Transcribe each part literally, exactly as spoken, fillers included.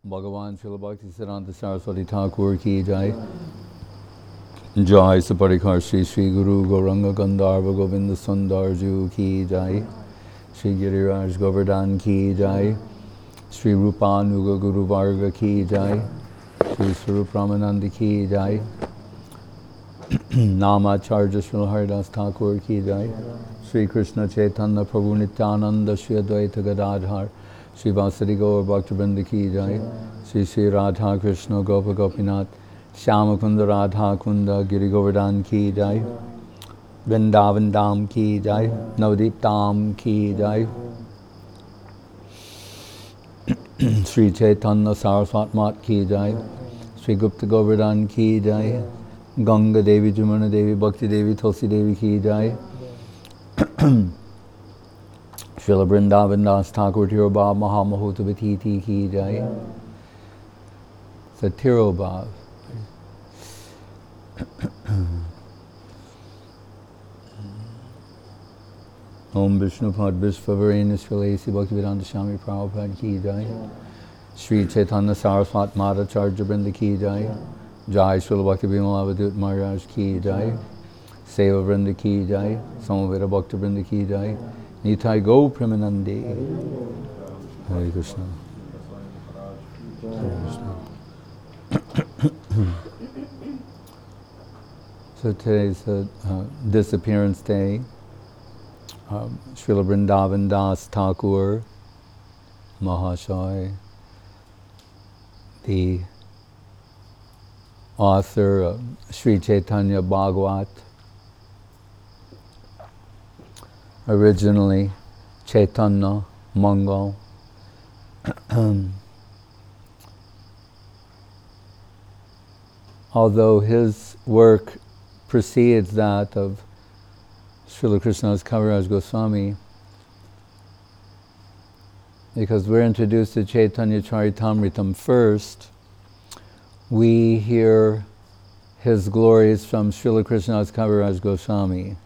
भगवान श्रील भक्ति सिद्धांत सरस्वती ठाकुर की जय। जय सपरिकर श्री श्री गुरु गौरंग गंधर्व गोविंद सुंदर जू की जय। श्री गिरिराज गोवर्धन की जय। श्री रूपानुग गुरु वर्ग की जय। श्री स्वरूप रामानंद की जय। नामाचार्य श्री हरिदास ठाकुर की जय। श्री कृष्ण चैतन्य प्रभु नित्यानंद श्री अद्वैत गदाधर श्री वासुदेव गौर भक्तवृंद की जय। श्री श्री राधा कृष्ण गोप गोपीनाथ श्याम कुंद राधा कुंद गिरि गोवर्धन की जय। वृंदावन धाम की जय। नवदीप धाम की जय। श्री चैतन्य सरस्वती माता की जय। श्री गुप्त गोवर्धन की जय। गंगा देवी जमुना देवी भक्ति देवी तुलसी देवी की जय। श्रील वृंदावन दास ठाकुर तिरुभाव महामहोत व्यतीति की जय। So तिरुभाव ओम विष्णुपद विश्ववरेण्य श्रीलेसी भक्तिवेदांत स्वामी प्रभुपाद की जय। श्री चैतन्य सरस्वती माताचार्य वृंद की जय। जय श्रील भक्ति विमलावधूत महाराज की जय। सेवा वृंद की जय। समवेत भक्त वृंद की जय। Nitai Go Premanande. Hare Krishna. Hare Krishna. So today's the uh, disappearance day. Um, Srila Vrindavan Das Thakur Mahasaya, the author of Sri Chaitanya Bhagavat, originally Chaitanya Mangal. Although his work precedes that of Srila Krishnadas Kaviraj Goswami, because we're introduced to Chaitanya Charitamritam first, we hear his glories from Srila Krishnadas Kaviraj Goswami.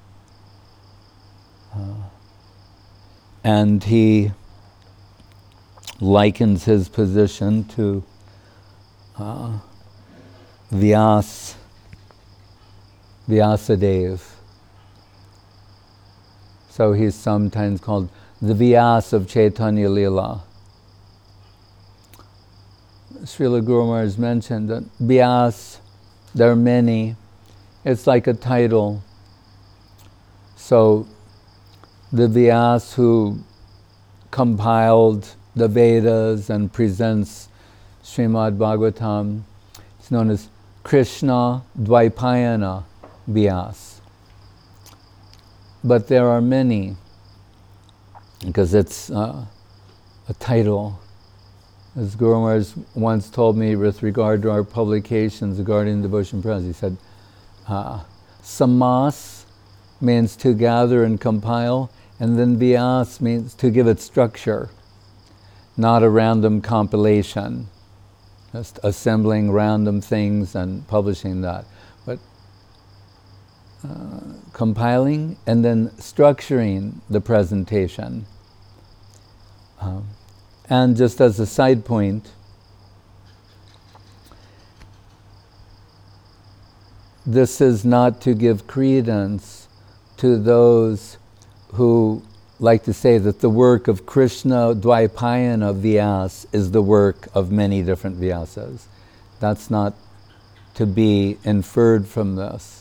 Uh, and he likens his position to uh, Vyas, Vyasadeva. So he's sometimes called the Vyas of Chaitanya Leela. Srila Guru Maharaj mentioned that Vyas, there are many, it's like a title. So the Vyas who compiled the Vedas and presents Srimad Bhagavatam is known as Krishna Dvaipayana Vyas. But there are many, because it's uh, a title. As Guru Maharaj once told me with regard to our publications regarding Devotion Press, he said, uh, Samas means to gather and compile, and then Vyas means to give it structure, not a random compilation, just assembling random things and publishing that, but uh, compiling and then structuring the presentation. Um, and just as a side point, this is not to give credence to those who like to say that the work of Krishna Dvaipayana Vyas is the work of many different Vyasas. That's not to be inferred from this.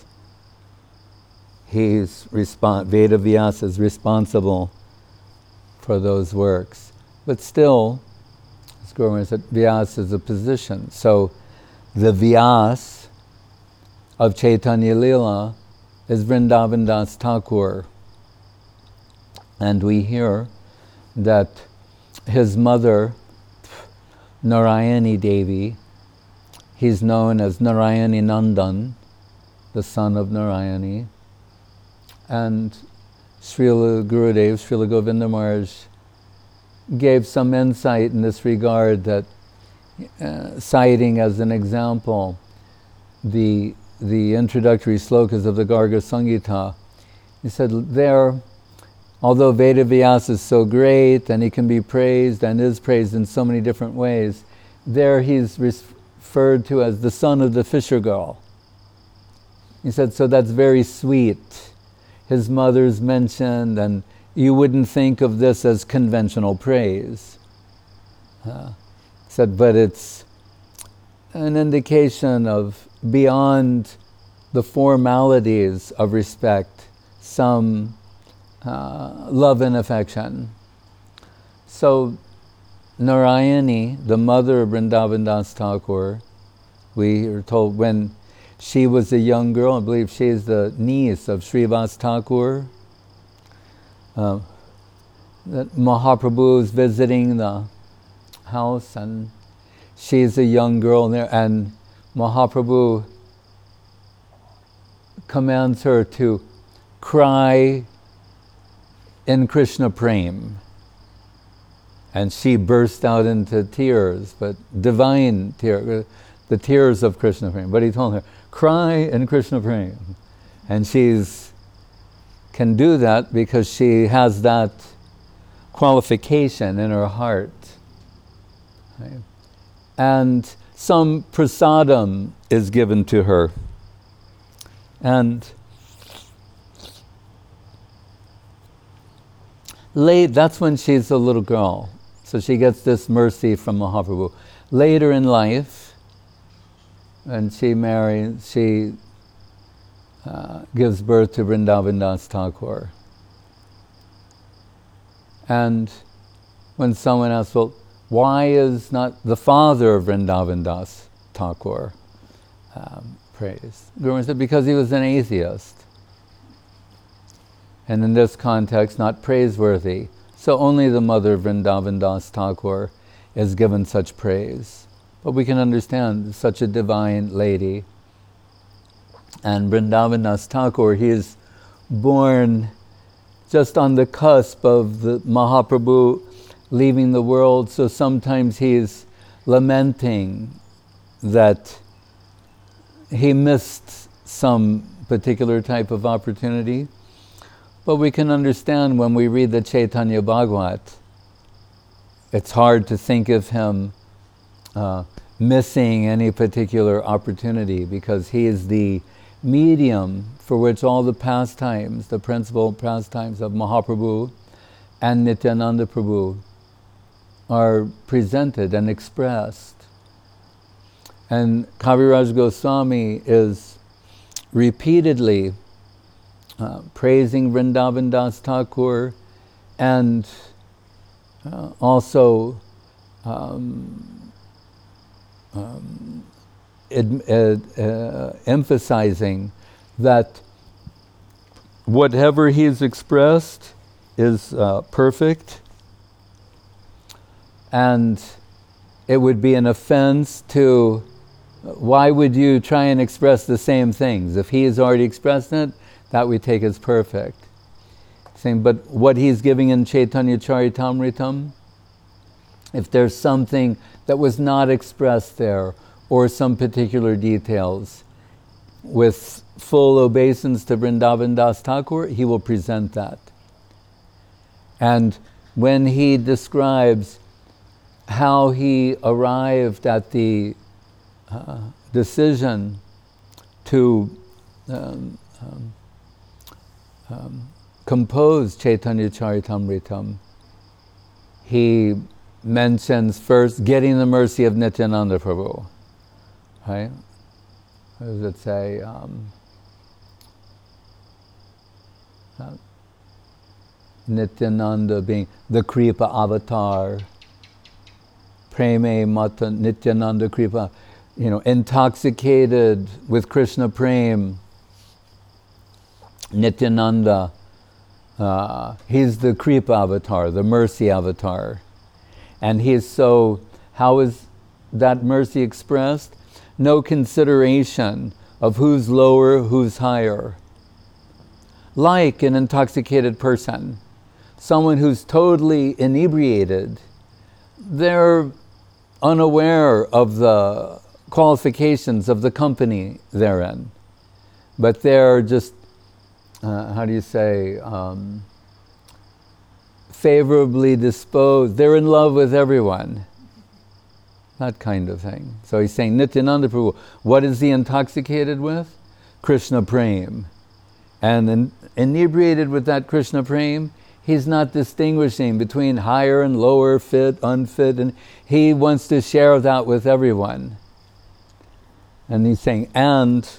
He's respon- Veda Vyasa is responsible for those works. But still, as Guru Maharaj said, Vyas is a position. So the Vyas of Chaitanya Leela is Vrindavan Das Thakur. And we hear that his mother, Narayani Devi, he's known as Narayani Nandan, the son of Narayani. And Srila Gurudev, Srila Govinda Maharaj, gave some insight in this regard, that uh, citing as an example the, the introductory slokas of the Garga Sangita. He said there, although Veda Vyasa is so great and he can be praised and is praised in so many different ways, there he's referred to as the son of the fisher girl. He said, so that's very sweet. His mother's mentioned, and you wouldn't think of this as conventional praise. Uh, said, but it's an indication of beyond the formalities of respect, some uh, love and affection. So Narayani, the mother of Vrindavan Das Thakur, we are told when she was a young girl, I believe she's the niece of Srivas Thakur, uh, that Mahaprabhu is visiting the house and she's a young girl there, and Mahaprabhu commands her to cry in Krishna Prem. And she burst out into tears, but divine tears, the tears of Krishna Prem. But he told her, cry in Krishna Prem. And she's can do that because she has that qualification in her heart. Right? And some prasadam is given to her. And late, that's when she's a little girl. So she gets this mercy from Mahaprabhu. Later in life, when she marries, she uh, gives birth to Vrindavan Das Thakur. And when someone asks, well, why is not the father of Vrindavan Das Thakur um, praised? Guru said, because he was an atheist. And in this context, not praiseworthy. So only the mother of Vrindavan Das Thakur is given such praise. But we can understand such a divine lady. And Vrindavan Das Thakur, he is born just on the cusp of the Mahaprabhu leaving the world, so sometimes he's lamenting that he missed some particular type of opportunity. But we can understand when we read the Chaitanya Bhagavat, it's hard to think of him uh, missing any particular opportunity because he is the medium for which all the pastimes, the principal pastimes of Mahaprabhu and Nityananda Prabhu are presented and expressed. And Kaviraj Goswami is repeatedly uh, praising Vrindavan Das Thakur and uh, also um, um, ed, ed, uh, emphasizing that whatever he's expressed is uh, perfect, and it would be an offense to, why would you try and express the same things? If he has already expressed it, that we take as perfect. Saying, but what he's giving in Chaitanya Charitamritam, if there's something that was not expressed there, or some particular details, with full obeisance to Vrindavan Das Thakur, he will present that. And when he describes how he arrived at the uh, decision to um, um, um, compose Chaitanya Charitamritam, he mentions first getting the mercy of Nityananda Prabhu. Right? What does it say? Um, uh, Nityananda being the Kripa avatar, Preme Mata Nityananda Kripa, you know, intoxicated with Krishna Prem. Nityananda, uh, he's the Kripa avatar, the mercy avatar. And he is so, how is that mercy expressed? No consideration of who's lower, who's higher. Like an intoxicated person, someone who's totally inebriated, they're unaware of the qualifications of the company they're in. But they're just, uh, how do you say, um, favorably disposed. They're in love with everyone. that kind of thing. So he's saying, Nityananda Prabhu, what is he intoxicated with? Krishna Prem. And in, inebriated with that Krishna Prem, he's not distinguishing between higher and lower, fit, unfit, and he wants to share that with everyone. And he's saying, and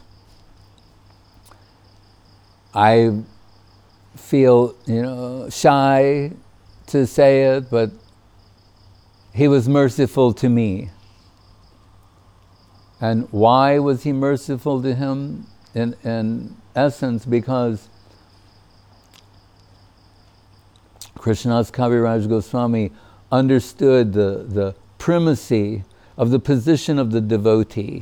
I feel, you know, shy to say it, but he was merciful to me. And why was he merciful to him? In, in essence, because Krishnadas Kaviraj Goswami understood the, the primacy of the position of the devotee,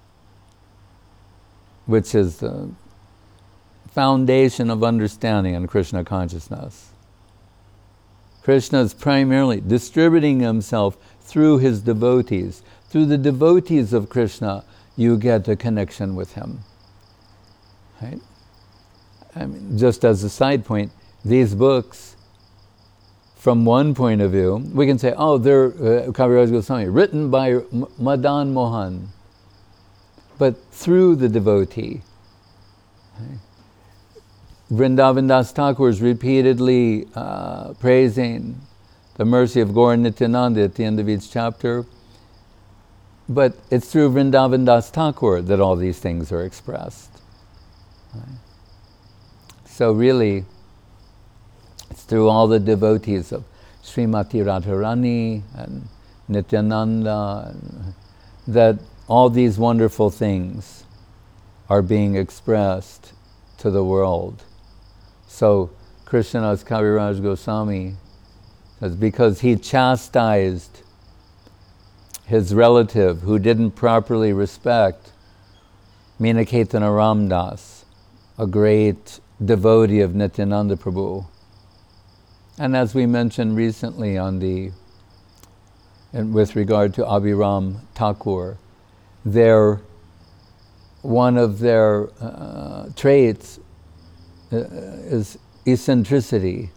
which is the foundation of understanding in Krishna consciousness. Krishna is primarily distributing himself through his devotees. Through the devotees of Krishna, you get a connection with him. Right? I mean, just as a side point, these books, from one point of view, we can say, oh, they're uh, Kaviraj Goswami, written by M- Madan Mohan, but through the devotee. Right? Vrindavan Das Thakur is repeatedly uh, praising the mercy of Gaura Nityananda at the end of each chapter, but it's through Vrindavan Das Thakur that all these things are expressed. Right? So really, it's through all the devotees of Srimati Radharani and Nityananda and that all these wonderful things are being expressed to the world. So Krishnadas Kaviraj Goswami says, because he chastised his relative who didn't properly respect Meenaketana Ramdas, a great devotee of Nityananda Prabhu. And as we mentioned recently on the, and with regard to Abhiram Thakur, their, one of their uh, traits uh, is eccentricity.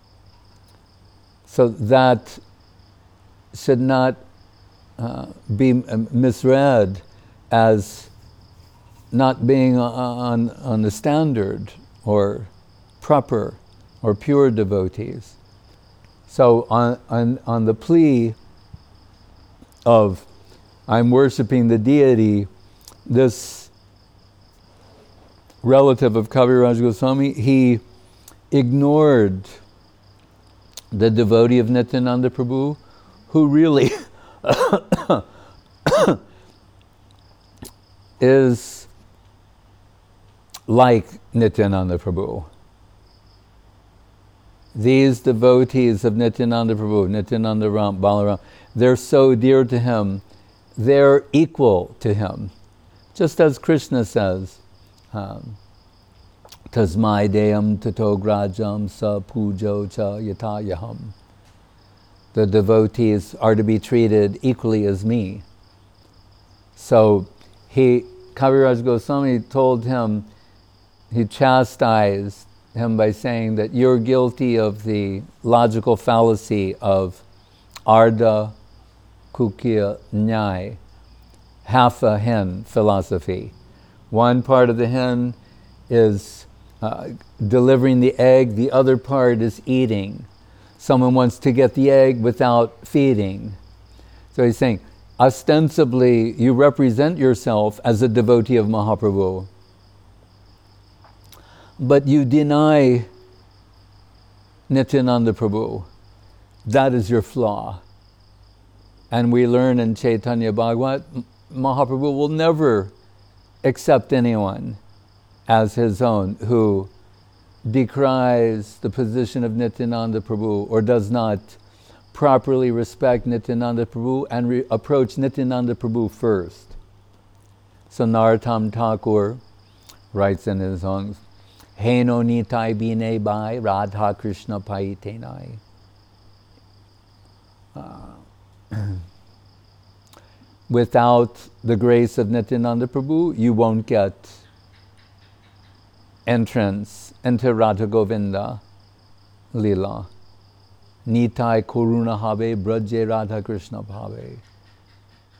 So that should not uh, be misread as not being on, on the standard or proper or pure devotees. So on, on, on the plea of I'm worshiping the deity, this relative of Kaviraj Goswami, he ignored the devotee of Nityananda Prabhu, who really is like Nityananda Prabhu. These devotees of Nityananda Prabhu, Nityananda Ram, Balaram, they're so dear to him, they're equal to him. Just as Krishna says, um, Tasmai deyam tato grajam sa pujo cha yatayaham. The devotees are to be treated equally as me. So he, Kaviraj Goswami told him, he chastised him by saying that you're guilty of the logical fallacy of Ardha Kukya Nyai, half a hen philosophy. One part of the hen is uh, delivering the egg, the other part is eating. Someone wants to get the egg without feeding. So he's saying, ostensibly, you represent yourself as a devotee of Mahaprabhu, but you deny Nityananda Prabhu. That is your flaw. And we learn in Chaitanya Bhagavat, Mahaprabhu will never accept anyone as his own who decries the position of Nityananda Prabhu or does not properly respect Nityananda Prabhu and re- approach Nityananda Prabhu first. So Narottam Thakur writes in his songs, Heno nitai bine bai Radha Krishna pai tenai. Uh, without the grace of Nityananda Prabhu, you won't get entrance into Radha Govinda Lila. Nitai Kuruna Habe Braje Radha Krishna Bhave.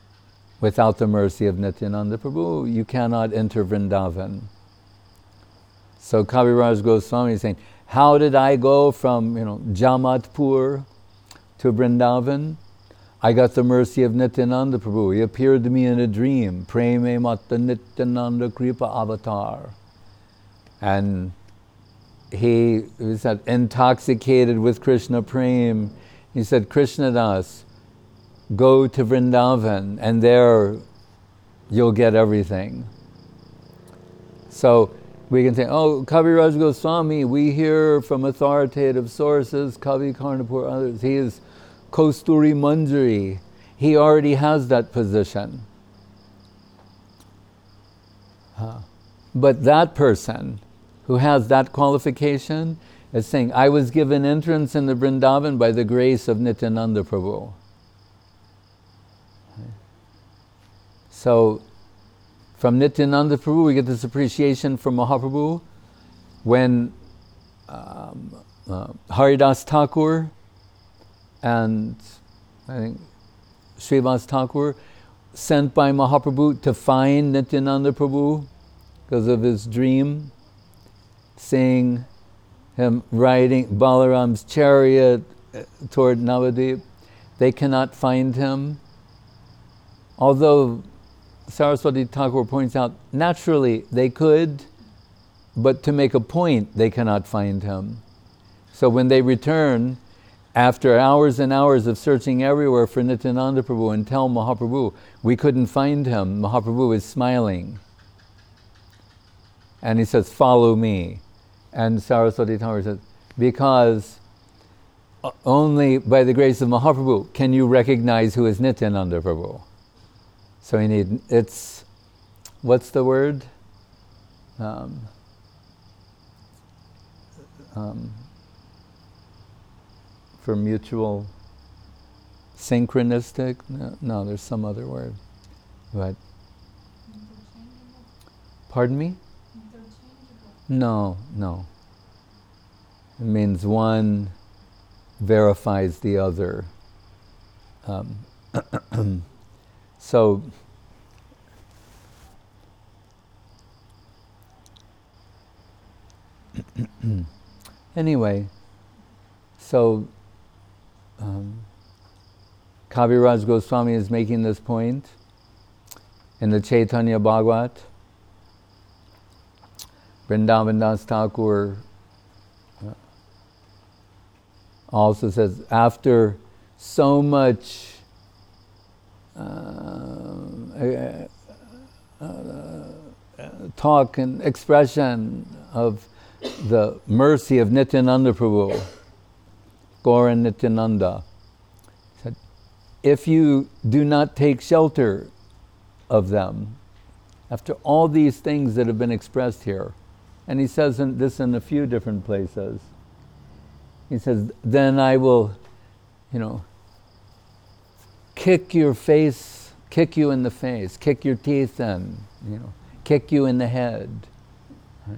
without the mercy of Nityananda Prabhu, you cannot enter Vrindavan. So Kaviraj Goswami is saying, how did I go from, you know, Jamatpur to Vrindavan? I got the mercy of Nityananda Prabhu. He appeared to me in a dream. Preme Matta Nityananda Kripa Avatar. And he was intoxicated with Krishna Prem. He said, Krishnadas, go to Vrindavan and there you'll get everything. So we can say, oh, Kaviraj Goswami, we hear from authoritative sources, Kavi Karnapur, others, he is Kosturi Manjari. He already has that position. Huh. But that person who has that qualification is saying, I was given entrance in the Vrindavan by the grace of Nityananda Prabhu. So, from Nityananda Prabhu, we get this appreciation from Mahaprabhu when um, uh, Haridas Thakur and I think Srivas Thakur sent by Mahaprabhu to find Nityananda Prabhu because of his dream, seeing him riding Balaram's chariot toward Navadip. They cannot find him. Although Saraswati Thakur points out, naturally they could, but to make a point, they cannot find him. So when they return, after hours and hours of searching everywhere for Nityananda Prabhu and tell Mahaprabhu, we couldn't find him, Mahaprabhu is smiling. And he says, follow me. And Saraswati Thakur says, because only by the grace of Mahaprabhu can you recognize who is Nityananda Prabhu. So we need, it's, what's the word? Um, um, for mutual, synchronistic? No, no, there's some other word. What? Pardon me? No, no. It means one verifies the other. Um, so, anyway, so um, Kaviraj Goswami is making this point in the Chaitanya Bhagavat. Vrindavan Das Thakur uh, also says, after so much uh, uh, uh, talk and expression of the mercy of Nityananda Prabhu, Gaura Nityananda, said, if you do not take shelter of them, after all these things that have been expressed here, and he says in, this in a few different places, he says, then I will, you know, kick your face, kick you in the face, kick your teeth in, you know, kick you in the head. Right?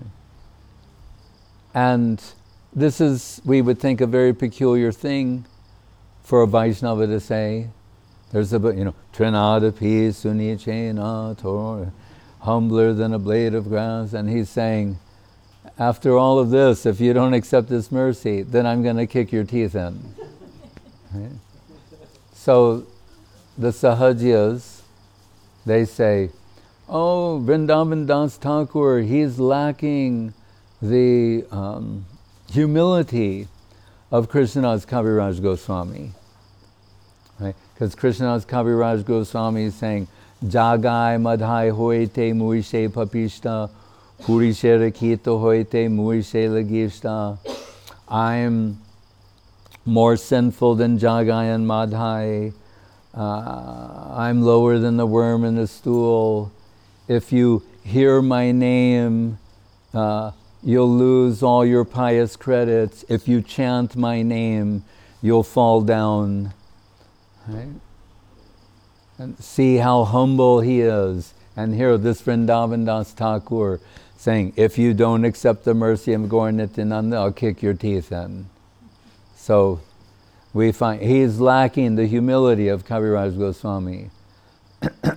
And this is, we would think, a very peculiar thing for a Vaishnava to say. There's a, you know, Trinadapi Sunichena Tor, humbler than a blade of grass, and he's saying, after all of this, if you don't accept this mercy, then I'm going to kick your teeth in. Right? So the Sahajias, they say, oh, Vrindavan Das Thakur, he's lacking the um, humility of Krishnadas Kaviraj Goswami. Right? Because Krishnadas Kaviraj Goswami is saying, Jagai madhai hoite muishe papishta, purishe rakito hoite muishe lagishta. I'm more sinful than Jagai and Madhai. Uh, I'm lower than the worm in the stool. If you hear my name, uh, you'll lose all your pious credits. If you chant my name, you'll fall down. Right? And see how humble he is. And here, this Vrindavan Das Thakur saying, if you don't accept the mercy of Gaura Nityananda, I'll kick your teeth in. So, we find he's lacking the humility of Kaviraj Goswami.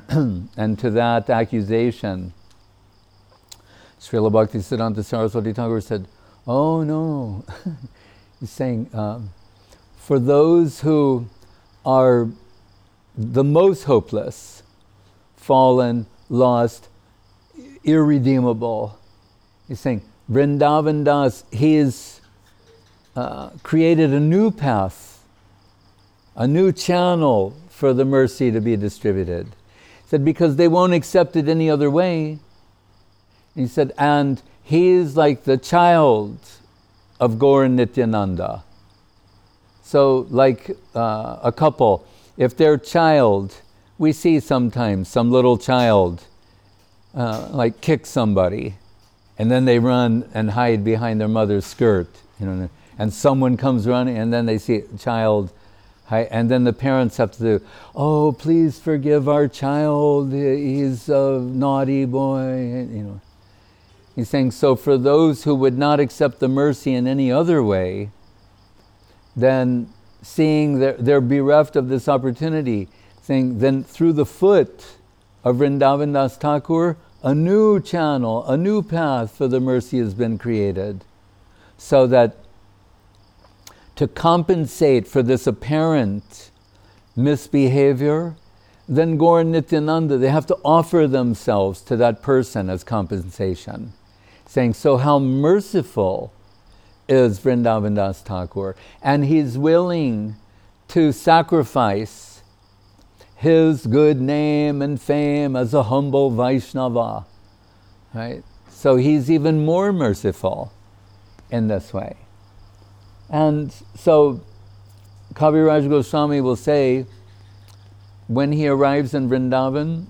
And to that accusation, Srila Bhaktisiddhanta Saraswati Thakur said, oh no. He's saying, um, for those who are the most hopeless, fallen, lost, irredeemable, he's saying, Vrindavan Das, he's uh, created a new path, a new channel for the mercy to be distributed. He said, because they won't accept it any other way. He said, and he's like the child of Gaur Nityananda. So like uh, a couple, if their child, we see sometimes some little child uh, like kick somebody, and then they run and hide behind their mother's skirt, you know, and someone comes running, and then they see a child, and then the parents have to do, oh, please forgive our child, he's a naughty boy, you know. He's saying, so for those who would not accept the mercy in any other way, then seeing they're, they're bereft of this opportunity, saying, then through the foot of Vrindavan Das Thakur, a new channel, a new path for the mercy has been created, so that to compensate for this apparent misbehavior, then Gaur Nityananda, they have to offer themselves to that person as compensation. Saying, so how merciful is Vrindavan Das Thakur, and he's willing to sacrifice his good name and fame as a humble Vaishnava, right? So he's even more merciful in this way. And so Kaviraj Goswami will say, when he arrives in Vrindavan,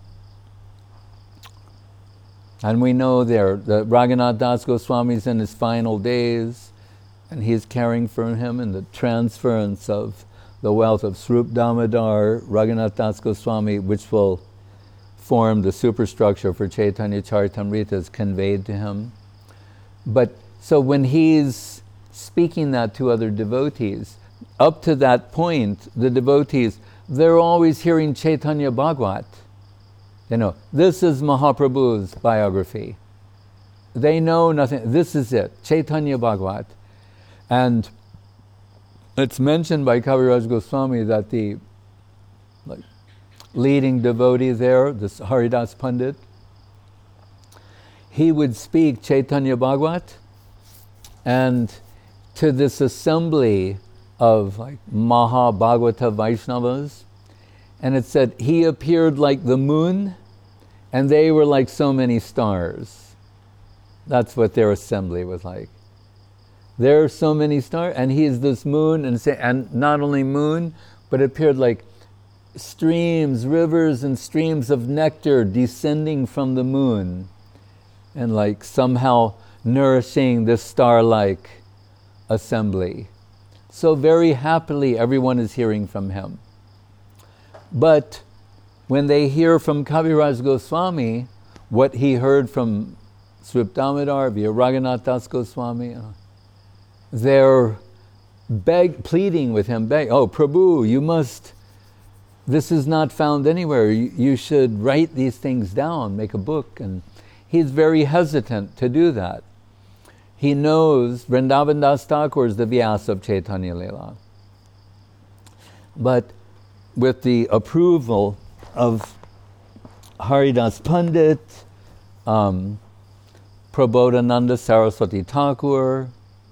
and we know there, the Raghunath Das Goswami is in his final days, and he's caring for him in the transference of the wealth of Swarup Damodar, Raghunath Das Goswami, which will form the superstructure for Chaitanya Charitamrita, is conveyed to him. But so when he's speaking that to other devotees, up to that point, the devotees, they're always hearing Chaitanya Bhagavat. You know, this is Mahaprabhu's biography. They know nothing. This is it, Chaitanya Bhagavat. And it's mentioned by Kaviraj Goswami that the like, leading devotee there, this Haridas Pandit, he would speak Chaitanya Bhagavat, and to this assembly of like Maha Bhagavata Vaishnavas, and it said he appeared like the moon, and they were like so many stars. That's what their assembly was like. There are so many stars, and he is this moon, and, say, and not only moon, but it appeared like streams, rivers and streams of nectar descending from the moon, and like somehow nourishing this star-like assembly. So very happily everyone is hearing from him. But when they hear from Kaviraj Goswami what he heard from Swarup Damodar via Raghunath Das Goswami, they're beg, pleading with him, beg, oh Prabhu, you must, this is not found anywhere, you, you should write these things down, make a book. And he's very hesitant to do that. He knows Vrindavan Das Thakur is the Vyasa of Chaitanya Leela. But with the approval of Haridas Pandit, um, Prabodhananda Saraswati Thakur,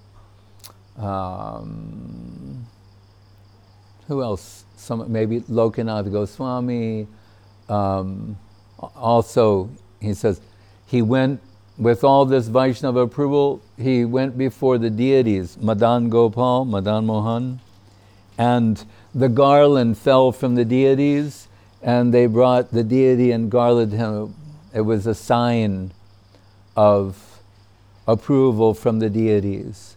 um, who else? Some, maybe Lokanath Goswami. Um, also, he says, he went, with all this Vaishnava approval, he went before the deities, Madan Gopal, Madan Mohan, and the garland fell from the deities, and they brought the deity and garlanded him. It was a sign of approval from the deities.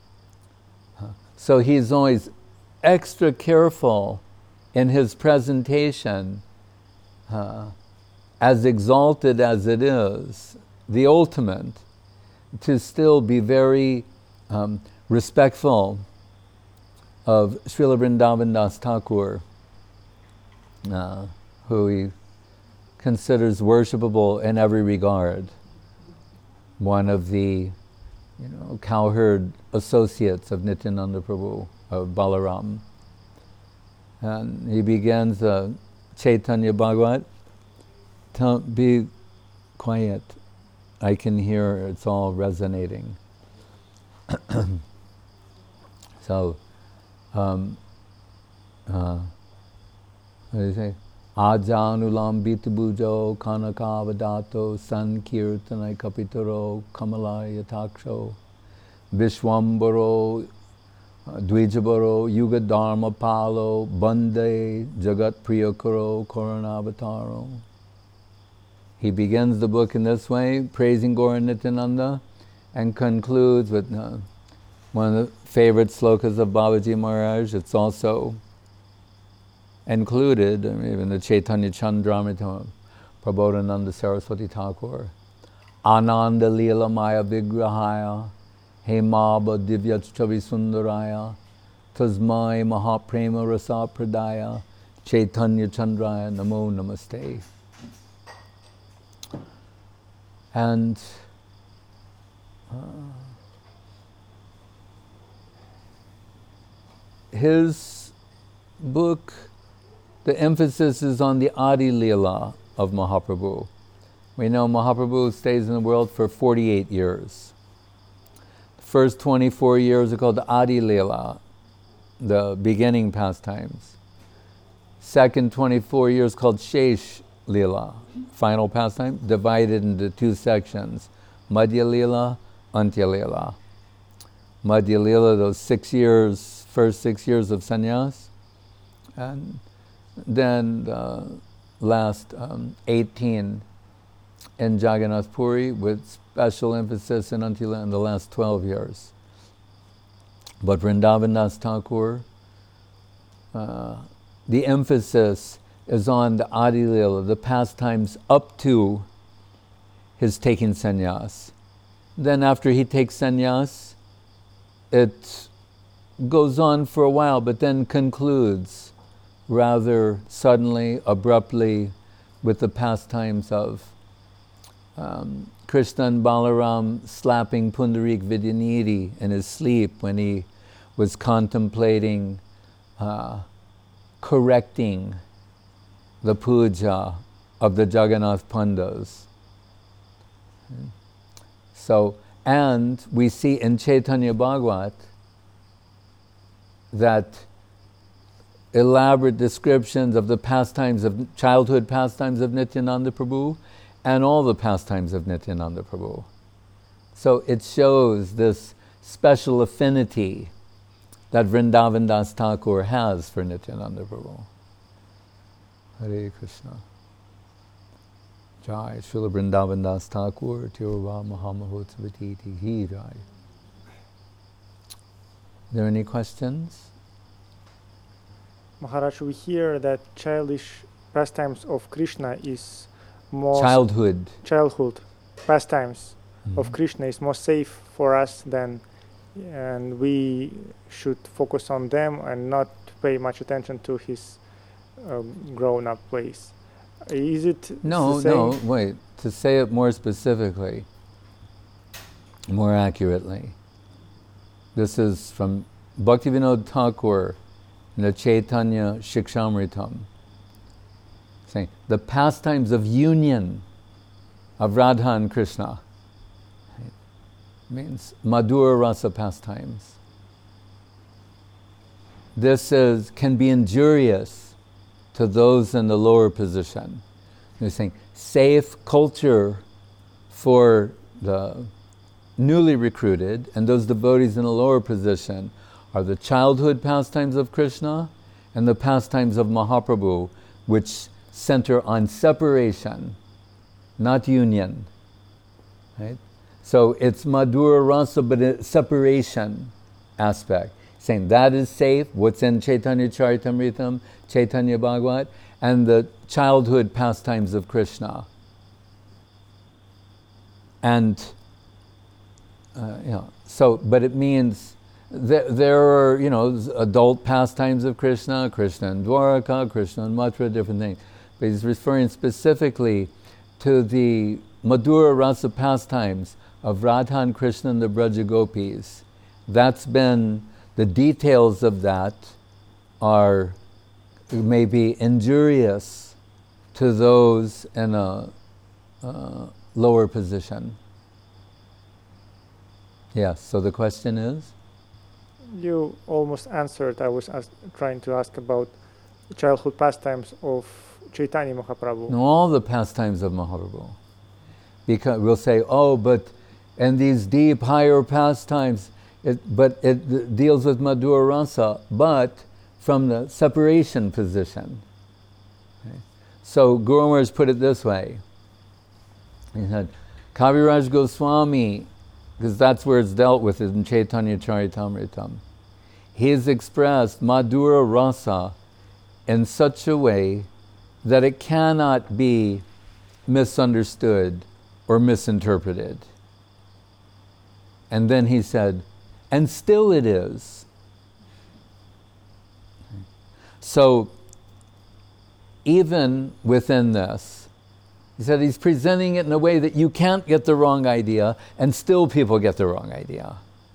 So he's always extra careful in his presentation, uh, as exalted as it is, the ultimate, to still be very um, respectful of Srila Vrindavan Das Thakur, uh, who he considers worshipable in every regard. One of the, you know, cowherd associates of Nityananda Prabhu, of Balaram. And he begins the Chaitanya Bhagavat. Tell, be quiet. I can hear it's all resonating. So, um, uh, what do you say? Ajanulam Bitabujo Kanakavadato Sankirtanai Kapitaro Kamala Yataksho Vishwambaro Dvijabaro Yuga Dharma Palo Bande Jagat Priyakaro Koranavataro. He begins the book in this way, praising Gaura Nityananda, and concludes with uh, one of the favorite slokas of Babaji Maharaj. It's also included, I mean, even the Chaitanya Chandramrita, Prabodhananda Saraswati Thakur, Ananda Lila Maya Vigrahaya, Hemaba Divya Chavi Sundaraya, Tasmai Mahaprema Rasa Pradaya, Chaitanya Chandraya Namo Namaste. And uh, his book, the emphasis is on the Adi Leela of Mahaprabhu. We know Mahaprabhu stays in the world for forty-eight years. The first twenty-four years are called the Adi Leela, the beginning pastimes. Second twenty-four years called Shesh Leela, final pastime, divided into two sections, Madhya Leela, Antya Leela. Madhya Leela, those six years, first six years of sannyas, and then the last um, eighteen in Jagannath Puri, with special emphasis in Antya Leela in the last twelve years. But Vrindavan Das Thakur, uh, the emphasis is on the Adi Leela, the pastimes up to his taking sannyas. Then after he takes sannyas, it goes on for a while, but then concludes rather suddenly, abruptly, with the pastimes of um, Krishna and Balaram slapping Pundarik Vidyanidhi in his sleep when he was contemplating uh, correcting the puja of the Jagannath Pandas. So, and we see in Chaitanya Bhagavat that elaborate descriptions of the pastimes of childhood pastimes of Nityananda Prabhu and all the pastimes of Nityananda Prabhu. So it shows this special affinity that Vrindavan Das Thakur has for Nityananda Prabhu. Hare Krishna. Jai Srila Vrindavan Das Thakur Tirava Mahamahotsavati Ki Jai. Are there any questions? Maharaj, we hear that childish pastimes of Krishna is more childhood childhood pastimes mm-hmm. of Krishna is more safe for us than, and we should focus on them and not pay much attention to his um, grown-up ways. Is it no the same? no wait to say it more specifically, more accurately? This is from Bhaktivinoda Thakur in the Chaitanya Shikshamritam, saying the pastimes of union of Radha and Krishna, right, means Madhura Rasa pastimes. This is can be injurious to those in the lower position. They're saying safe culture for the newly recruited and those devotees in the lower position are the childhood pastimes of Krishna and the pastimes of Mahaprabhu, which center on separation, not union. Right? So it's Madhura Rasa, but a separation aspect. Saying that is safe, what's in Chaitanya Charitamritam, Chaitanya Bhagavat, and the childhood pastimes of Krishna. And, uh, you know, so, but it means th- there are, you know, adult pastimes of Krishna, Krishna and Dwaraka, Krishna and Mathura, different things. but he's referring specifically to the Madhura Rasa pastimes of Radha and Krishna and the Braja Gopis. That's been, the details of that are maybe injurious to those in a uh, lower position. Yes, so the question is? You almost answered. I was ask, trying to ask about childhood pastimes of Chaitanya Mahaprabhu. No, all the pastimes of Mahaprabhu. Because we'll say, oh, but, and these deep, higher pastimes, it, but it deals with Madhura Rasa, but from the separation position. Okay. So Guru Maharaj put it this way. He said, Kaviraj Goswami, because that's where it's dealt with in Chaitanya Charitamritam, he has expressed Madhura Rasa in such a way that it cannot be misunderstood or misinterpreted. And then he said, and still it is. So, even within this, he said he's presenting it in a way that you can't get the wrong idea, and still people get the wrong idea.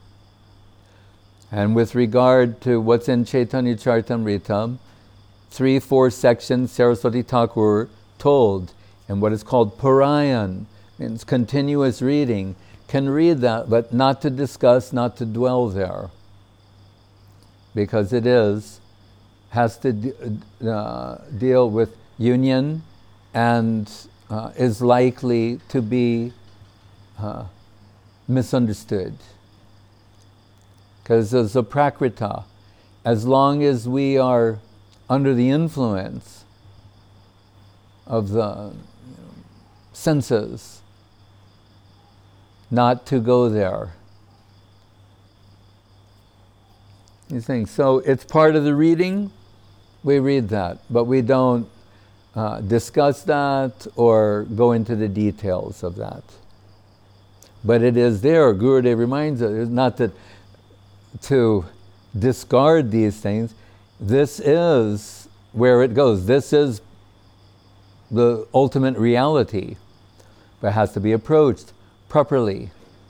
And with regard to what's in Chaitanya Charitamrita, three, four sections Saraswati Thakur told in what is called Parayan, means continuous reading, can read that, but not to discuss, not to dwell there. Because it is, has to de- uh, deal with union and uh, is likely to be uh, misunderstood. Because as a prakrita, as long as we are under the influence of the you know, senses, not to go there. You think, so it's part of the reading, we read that, but we don't uh, discuss that or go into the details of that. But it is there, Gurudev reminds us, not that to discard these things, this is where it goes. This is the ultimate reality, but it has to be approached properly.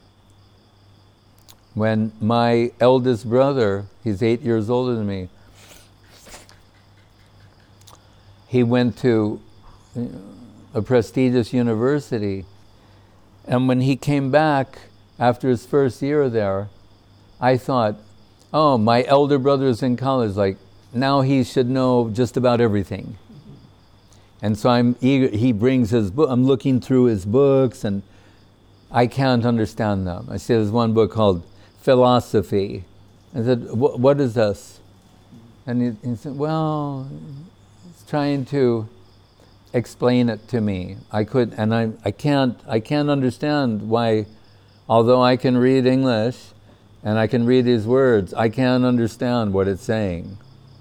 When my eldest brother, he's eight years older than me, he went to a prestigious university, and when he came back after his first year there, I thought, oh, my elder brother's in college, like, now he should know just about everything. And so I'm eager, he brings his book, I'm looking through his books, and I can't understand them. I see there's one book called Philosophy. I said, what is this? And he, he said, well, he's trying to explain it to me. I could, and I, I can't, I can't understand why, although I can read English, and I can read these words, I can't understand what it's saying.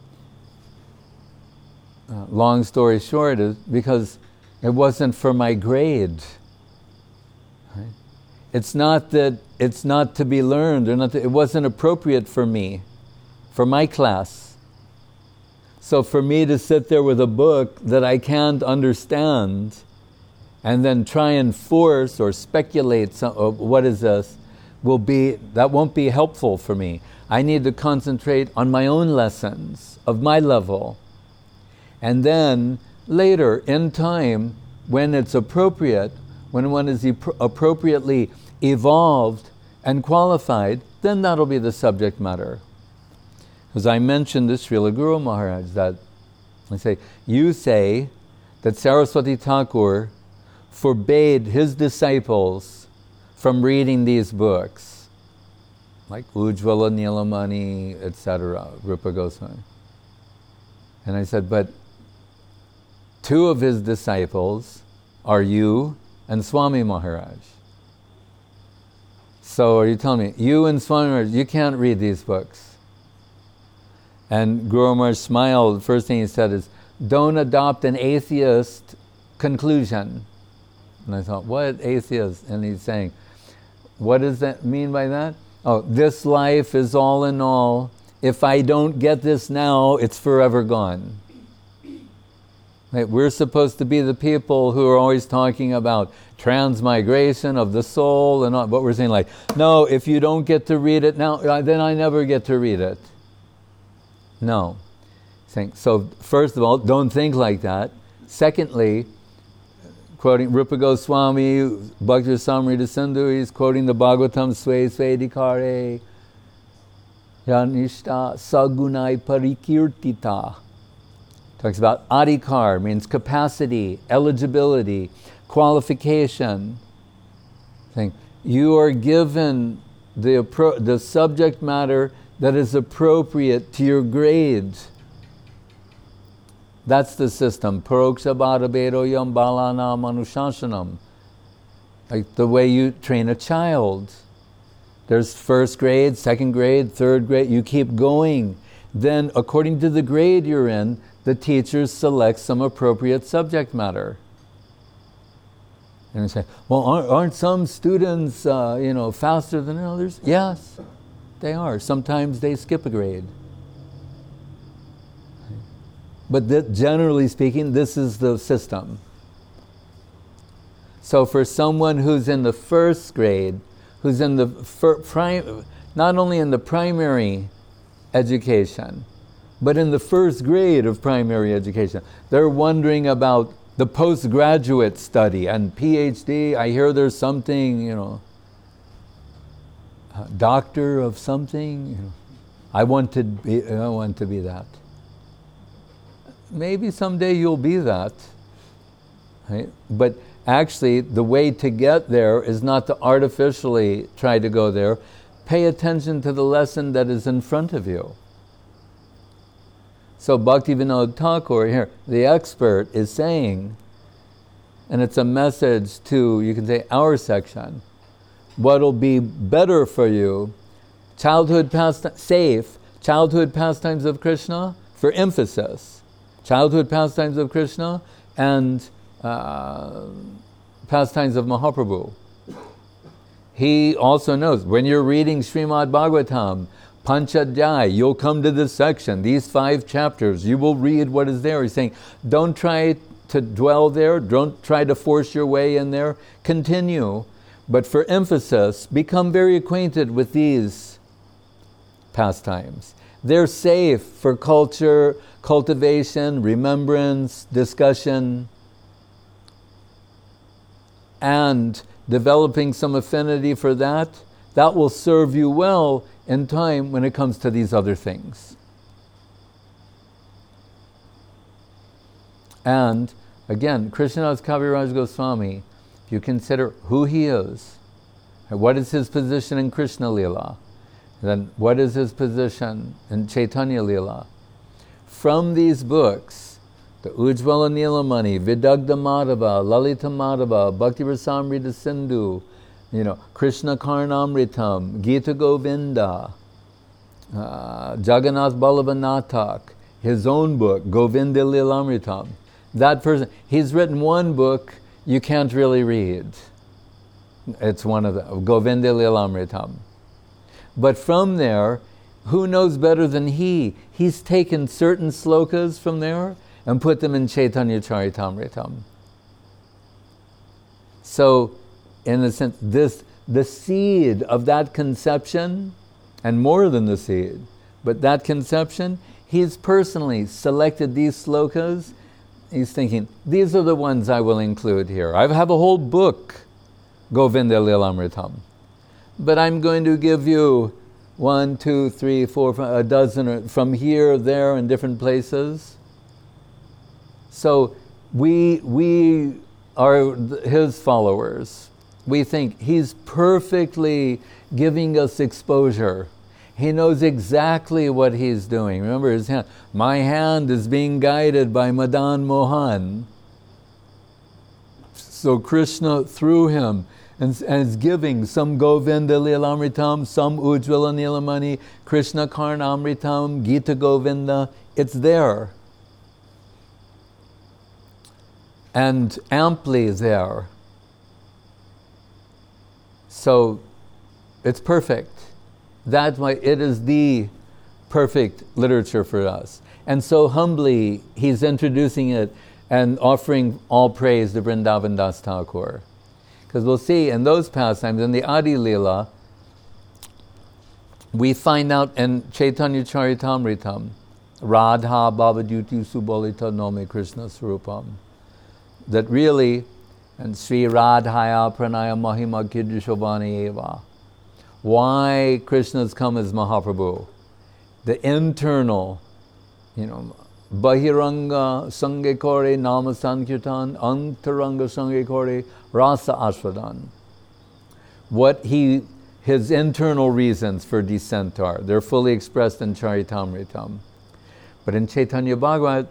Uh, long story short is because it wasn't for my grade. Right? It's not that it's not to be learned, or not to, it wasn't appropriate for me, for my class. So for me to sit there with a book that I can't understand and then try and force or speculate some, oh, what is this, will be, that won't be helpful for me. I need to concentrate on my own lessons of my level. And then later, in time, when it's appropriate, when one is ep- appropriately evolved and qualified, then that'll be the subject matter. Because I mentioned this Srila Guru Maharaj, that I say, you say that Saraswati Thakur forbade his disciples from reading these books, like Ujjvala Nilamani, et cetera, Rupa Goswami. And I said, but two of his disciples are you and Swami Maharaj. So are you telling me, you and Swami Maharaj, you can't read these books? And Guru Maharaj smiled. The first thing he said is, don't adopt an atheist conclusion. And I thought, what atheist? And he's saying, what does that mean by that? Oh, this life is all in all. If I don't get this now, it's forever gone. Right? We're supposed to be the people who are always talking about transmigration of the soul and all, but we're saying like, no, if you don't get to read it now, then I never get to read it. No. So first of all, don't think like that. Secondly, quoting Rupa Goswami, Bhakti Rasamrita Sindhu, he's quoting the Bhagavatam, Sve Svedikare, Yanishta Sagunai Parikirtita. Talks about adhikar, means capacity, eligibility, qualification. Saying you are given the, appro- the subject matter that is appropriate to your grades. That's the system. Paroksha bhada bedoyam balana manushasanam. Like the way you train a child. There's first grade, second grade, third grade. You keep going. Then, according to the grade you're in, the teachers select some appropriate subject matter. And you say, well, aren't, aren't some students, uh, you know, faster than others? Yes, they are. Sometimes they skip a grade. But th- generally speaking, this is the system. So for someone who's in the first grade, who's in the fir- prim- not only in the primary education, but in the first grade of primary education, they're wondering about the postgraduate study and PhD. I hear there's something, you know, doctor of something. You know, I want to be. I want to be that. Maybe someday you'll be that. Right? But actually, the way to get there is not to artificially try to go there. Pay attention to the lesson that is in front of you. So Bhaktivinoda Thakur here, the expert, is saying, and it's a message to, you can say, our section, what'll be better for you, childhood past safe, childhood pastimes of Krishna, for emphasis, childhood pastimes of Krishna, and uh, pastimes of Mahaprabhu. He also knows, when you're reading Srimad Bhagavatam, Panchadhyay, you'll come to this section, these five chapters, you will read what is there. He's saying, don't try to dwell there, don't try to force your way in there, continue. But for emphasis, become very acquainted with these pastimes. They're safe for culture, cultivation, remembrance, discussion, and developing some affinity for that. That will serve you well in time when it comes to these other things. And again, Krishnadas Kaviraj Goswami, if you consider who he is, what is his position in Krishna Lila, then what is his position in Chaitanya Lila? From these books, the Ujjvala Nilamani, Vidagdha Madhava, Lalita Madhava, Bhakti Rasamrita Sindhu, you know, Krishna Karnamritam, Gita Govinda, uh, Jagannath Ballabhanatak, his own book, Govinda Lilamritam. That person, he's written one book you can't really read. It's one of the, Govinda Lilamritam. But from there, who knows better than he? He's taken certain slokas from there and put them in Chaitanya Charitamritam. So, in a sense, this the seed of that conception, and more than the seed, but that conception, he's personally selected these slokas. He's thinking, these are the ones I will include here. I have a whole book, Govinda Lilamritam. But I'm going to give you one, two, three, four, five, a dozen from here, there, in different places. So we we are his followers. We think he's perfectly giving us exposure. He knows exactly what he's doing. Remember his hand. My hand is being guided by Madan Mohan. So Krishna, through him, and, and is giving some Govinda Lilamritam, some Ujjvala Nilamani, Krishna Karnamritam, Gita Govinda. It's there. And amply there. So it's perfect. That's why it is the perfect literature for us. And so humbly, he's introducing it and offering all praise to Vrindavan Das Thakur. Because we'll see in those pastimes, in the Adi Leela, we find out in Chaitanya Charitamritam, Radha Bhavadyuti Subolita Nome Krishna Swarupam, that really, and Sri Radhaya Pranaya Mahima Kidrishavani Eva, why Krishna's come as Mahaprabhu, the internal, you know, Bahiranga Sange Kore Nama Sankirtan, Antaranga Sange Kore Rasa Ashvadan. What he his internal reasons for descent are. They're fully expressed in Charitamritam. But in Chaitanya Bhagavat,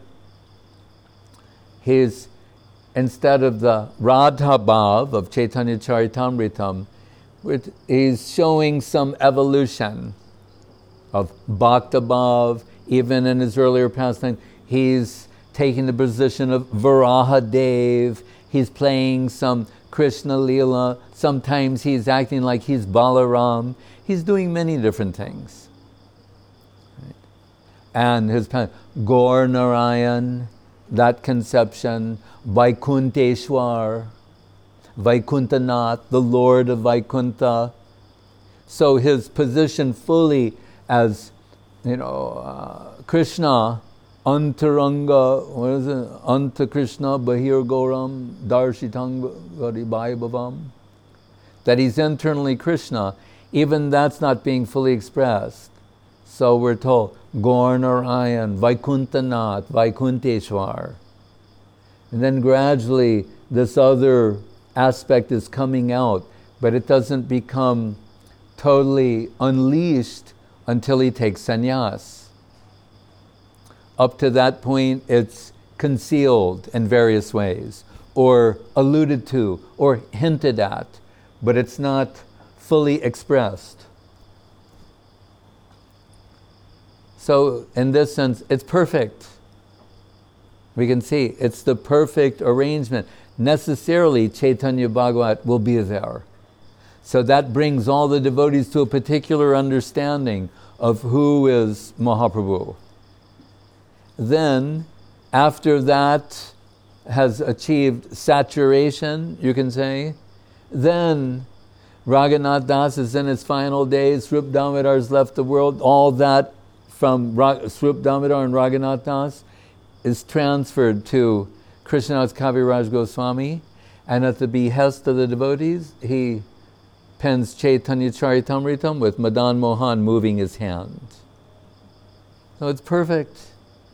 he's, instead of the Radha Bhav of Chaitanya Charitamritam, he's showing some evolution of Bhakta Bhav. Even in his earlier pastime, he's taking the position of Varaha Dev. He's playing some Krishna Leela. Sometimes he's acting like he's Balaram. He's doing many different things. Right? And his Gaur Narayan, that conception, Vaikunteshwar, Vaikuntanath, the Lord of Vaikuntha. So his position fully as, you know, uh, Krishna, Antaranga, what is it? Anta Krishna, Bahir Goram, Darshitanga Bhavam. That he's internally Krishna, even that's not being fully expressed. So we're told, Gaur Narayan, Vaikuntanath, Vaikunteshwar. And then gradually this other aspect is coming out, but it doesn't become totally unleashed until he takes sannyas. Up to that point, it's concealed in various ways, or alluded to, or hinted at, but it's not fully expressed. So, in this sense, it's perfect. We can see it's the perfect arrangement. Necessarily, Chaitanya Bhagavat will be there. So that brings all the devotees to a particular understanding of who is Mahaprabhu. Then, after that has achieved saturation, you can say, then Raghunath Das is in his final days, Swarup Damodar's left the world, all that from Ra- Swarup Damodar and Raghunath Das is transferred to Krishnadas Kaviraj Goswami, and at the behest of the devotees, he pens Chaitanya Charitamritam with Madan Mohan moving his hand. So it's perfect.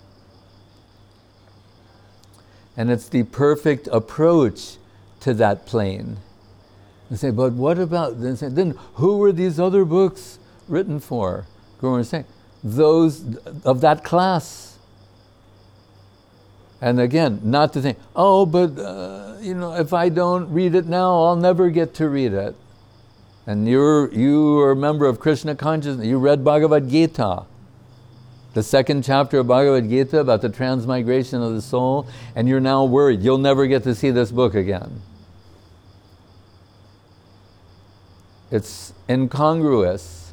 And it's the perfect approach to that plane. They say, but what about, then, say, then who were these other books written for? Guru is saying, those of that class. And again, not to think, oh, but uh, you know, if I don't read it now, I'll never get to read it. And you're you are a member of Krishna consciousness. You read Bhagavad Gita, the second chapter of Bhagavad Gita about the transmigration of the soul, and you're now worried you'll never get to see this book again. It's incongruous.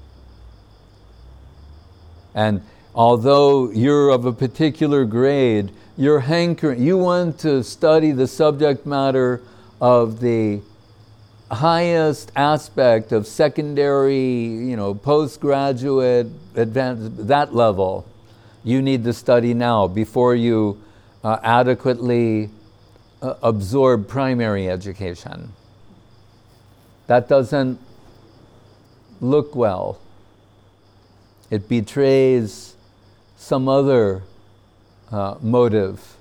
And although you're of a particular grade, you're hankering, you want to study the subject matter of the highest aspect of secondary, you know, postgraduate, advanced, that level, you need to study now before you uh, adequately uh, absorb primary education. That doesn't look well. It betrays some other uh, motive.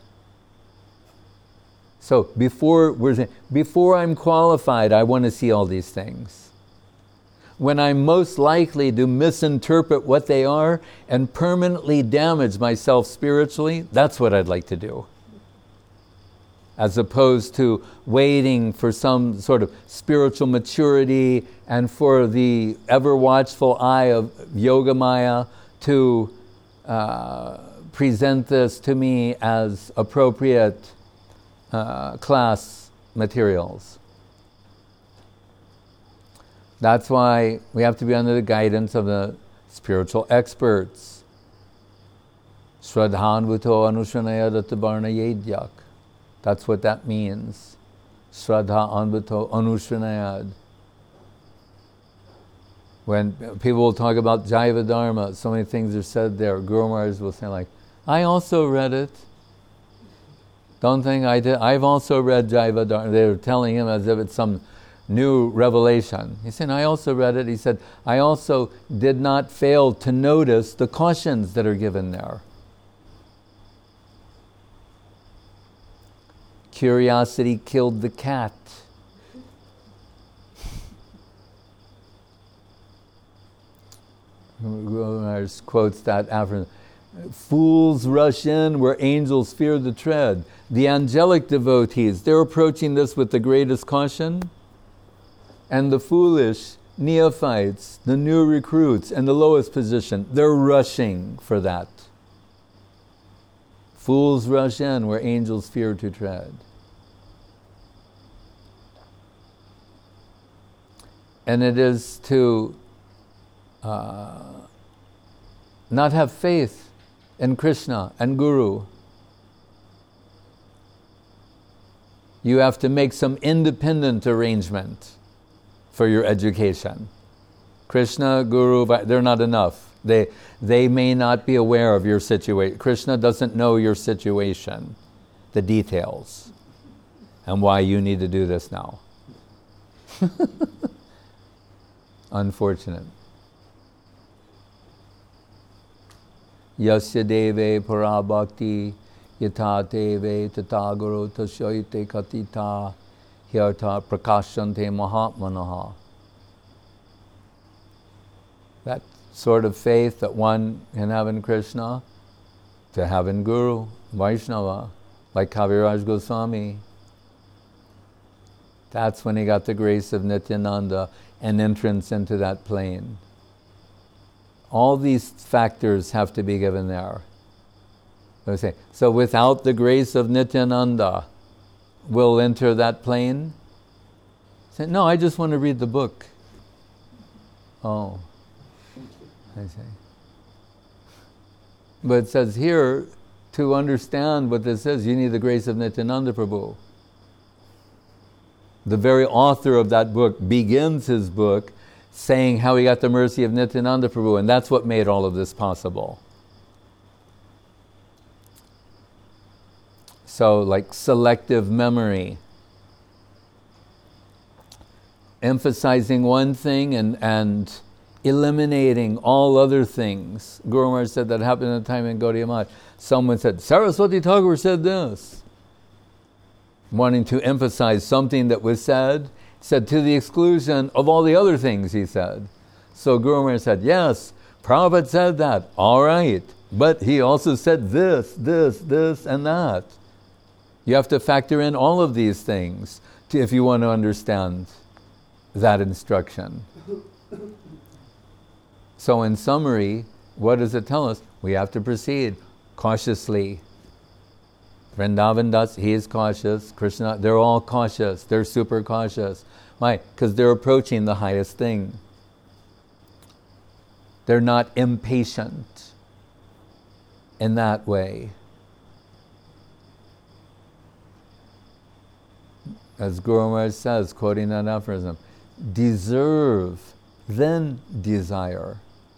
So before we're saying, before I'm qualified, I want to see all these things. When I'm most likely to misinterpret what they are and permanently damage myself spiritually, that's what I'd like to do. As opposed to waiting for some sort of spiritual maturity and for the ever-watchful eye of Yogamaya to uh, present this to me as appropriate uh, class materials. That's why we have to be under the guidance of the spiritual experts. Shraddhanvuto anushanaya datavarna yedyak. That's what that means. Shraddha anvuto anushanayad. When people will talk about Jaiva Dharma, so many things are said there. Guru Maharaj will say like, I also read it. Don't think I did. I've also read Jaiva Dharma. They're telling him as if it's some new revelation. He said, I also read it. He said, I also did not fail to notice the cautions that are given there. Curiosity killed the cat. Guru Maharaj quotes that after. Fools rush in where angels fear the tread. The angelic devotees, they're approaching this with the greatest caution. And the foolish neophytes, the new recruits, and the lowest position, they're rushing for that. Fools rush in where angels fear to tread. And it is to uh, not have faith in Krishna and Guru. You have to make some independent arrangement for your education. Krishna, Guru, they're not enough. They, they may not be aware of your situation. Krishna doesn't know your situation, the details, and why you need to do this now. Unfortunate. Yasya deve para bhakti yatha teve tata guru tashoite katita hyartha prakashante mahatmanaha. That sort of faith that one can have in Krishna, to have in Guru, Vaishnava, like Kaviraj Goswami. That's when he got the grace of Nityananda and entrance into that plane. All these factors have to be given there. Okay. So without the grace of Nityananda, we'll enter that plane? Say, no, I just want to read the book. Oh, I see. But it says here, to understand what this is, you need the grace of Nityananda Prabhu. The very author of that book begins his book saying how he got the mercy of Nityananda Prabhu, and that's what made all of this possible. So, like selective memory, emphasizing one thing and, and eliminating all other things. Guru Maharaj said that happened at the time in Gaudiya Math. Someone said, Saraswati Thakur said this. Wanting to emphasize something that was said, said to the exclusion of all the other things he said. So Guru Maharaj said, yes, Prabhupada said that, all right, but he also said this, this, this, and that. You have to factor in all of these things to, if you want to understand that instruction. So in summary, what does it tell us? We have to proceed cautiously. Vrindavan Das, he is cautious. Krishna, they're all cautious. They're super cautious. Why? Because they're approaching the highest thing. They're not impatient in that way. As Guru Maharaj says, quoting that aphorism, deserve, then desire.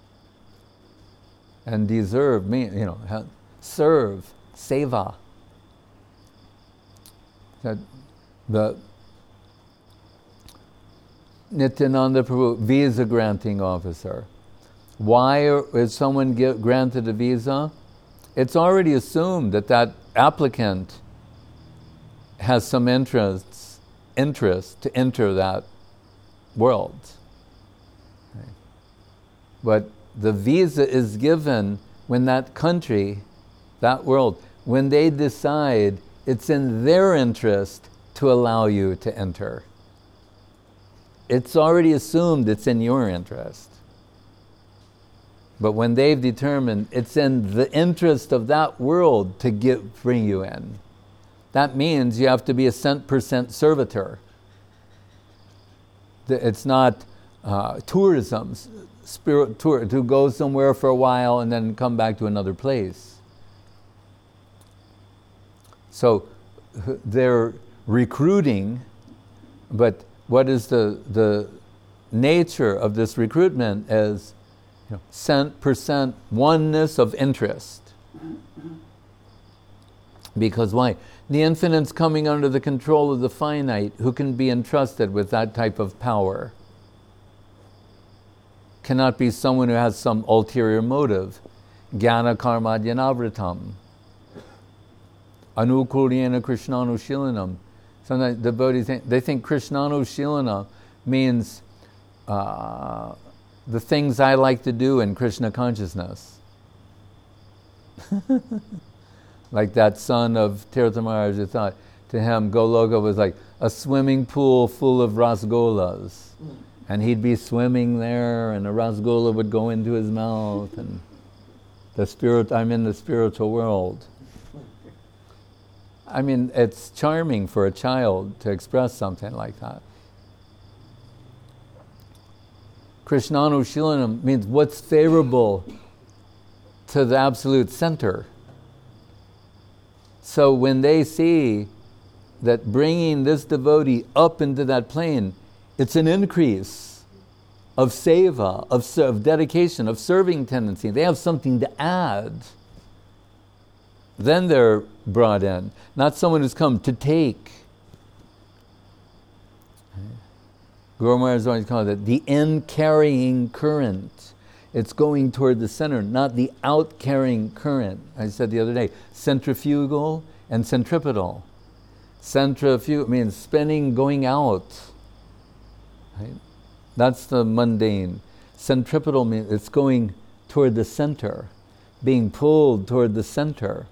And deserve means, you know, serve, seva. That the Nityananda Prabhu, visa granting officer. Why is someone get, granted a visa? It's already assumed that that applicant has some interests, interest to enter that world. Okay. But the visa is given when that country, that world, when they decide it's in their interest to allow you to enter. It's already assumed it's in your interest. But when they've determined it's in the interest of that world to get, bring you in, that means you have to be a cent percent servitor. It's not uh, tourism, spirit tour, to go somewhere for a while and then come back to another place. So they're recruiting, but what is the the nature of this recruitment is, you know, cent percent oneness of interest. Because why? The infinite's coming under the control of the finite, who can be entrusted with that type of power. Cannot be someone who has some ulterior motive. Jnana karma dhyanavritam. Anukulyena Krishnanushilana. Sometimes devotees think, they think Krishnanushilana means uh, the things I like to do in Krishna consciousness. Like that son of Tirtha Maharaj, who thought to him Goloka was like a swimming pool full of rasgolas. And he'd be swimming there and a rasgola would go into his mouth and the spirit, I'm in the spiritual world. I mean, it's charming for a child to express something like that. Krishnanushilana means what's favorable to the absolute center. So when they see that bringing this devotee up into that plane, it's an increase of seva, of, of dedication, of serving tendency. They have something to add. Then they're brought in, not someone who's come to take. Guru Maharaj always called it the in-carrying current. It's going toward the center, not the out-carrying current. I said the other day, centrifugal and centripetal. Centrifugal means spinning, going out. Right? That's the mundane. Centripetal means it's going toward the center, being pulled toward the center.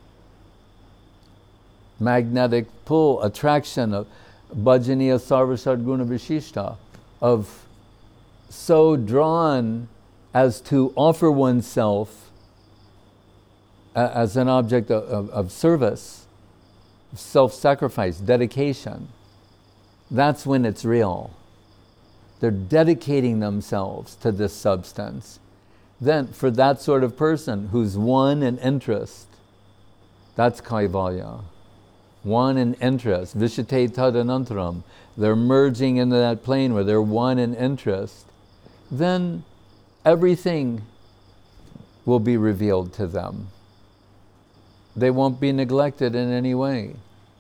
Magnetic pull, attraction of bhajaniya sarva sadguna vishishta, of so drawn as to offer oneself a, as an object of, of, of service, self-sacrifice, dedication. That's when it's real. They're dedicating themselves to this substance. Then for that sort of person who's one in interest, that's kaivalya. One in interest, vishate tadanantaram. They're merging into that plane where they're one in interest. Then everything will be revealed to them. They won't be neglected in any way.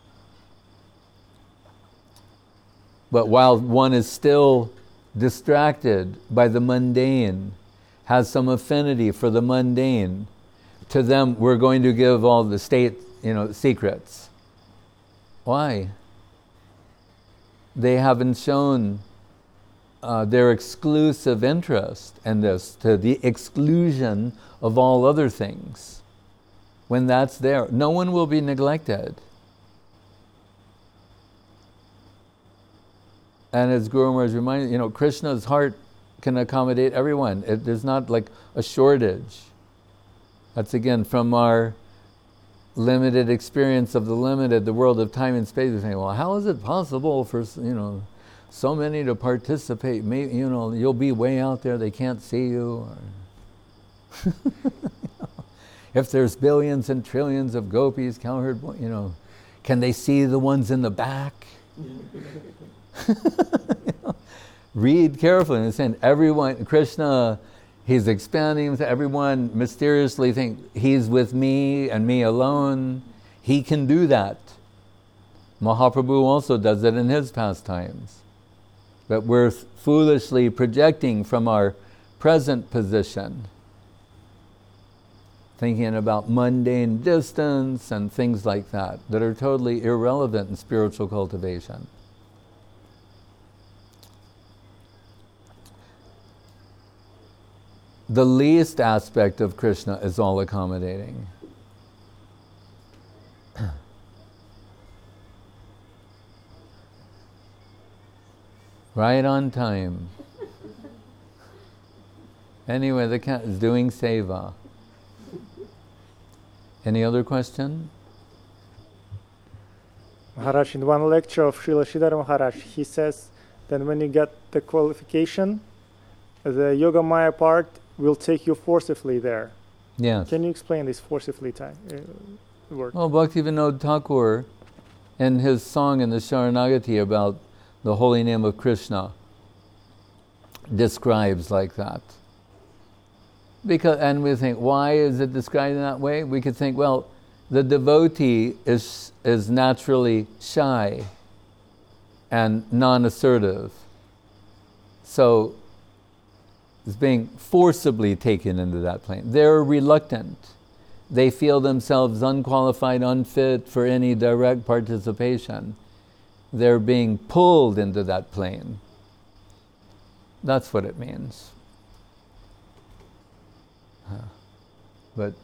But while one is still distracted by the mundane, has some affinity for the mundane, to them we're going to give all the state, you know, secrets. Why? They haven't shown uh, their exclusive interest in this to the exclusion of all other things. When that's there, no one will be neglected. And as Guru Maharaj reminded, you know, Krishna's heart can accommodate everyone. It, there's not like a shortage. That's again from our limited experience of the limited, the world of time and space. We're saying, well, how is it possible for, you know, so many to participate? Maybe, you know, you'll be way out there, they can't see you. Or if there's billions and trillions of gopis, cowherd, you know, can they see the ones in the back? You know, read carefully. And it's saying everyone, Krishna, he's expanding to everyone, mysteriously think he's with me and me alone. He can do that. Mahaprabhu also does it in his pastimes. But we're foolishly projecting from our present position, thinking about mundane distance and things like that, that are totally irrelevant in spiritual cultivation. The least aspect of Krishna is all accommodating. Right on time. Anyway, the cat is doing seva. Any other question? Maharaj, in one lecture of Srila Sridhar Maharaj, he says that when you get the qualification, the Yoga Maya part will take you forcibly there. Yes. Can you explain this forcibly time? Uh, word. Well, Bhaktivinoda Thakur, in his song in the Sharanagati about the holy name of Krishna, describes like that. Because, and we think, why is it described in that way? We could think, well, the devotee is is naturally shy and non-assertive. So it's being forcibly taken into that plane. They're reluctant. They feel themselves unqualified, unfit for any direct participation. They're being pulled into that plane. That's what it means. Huh. But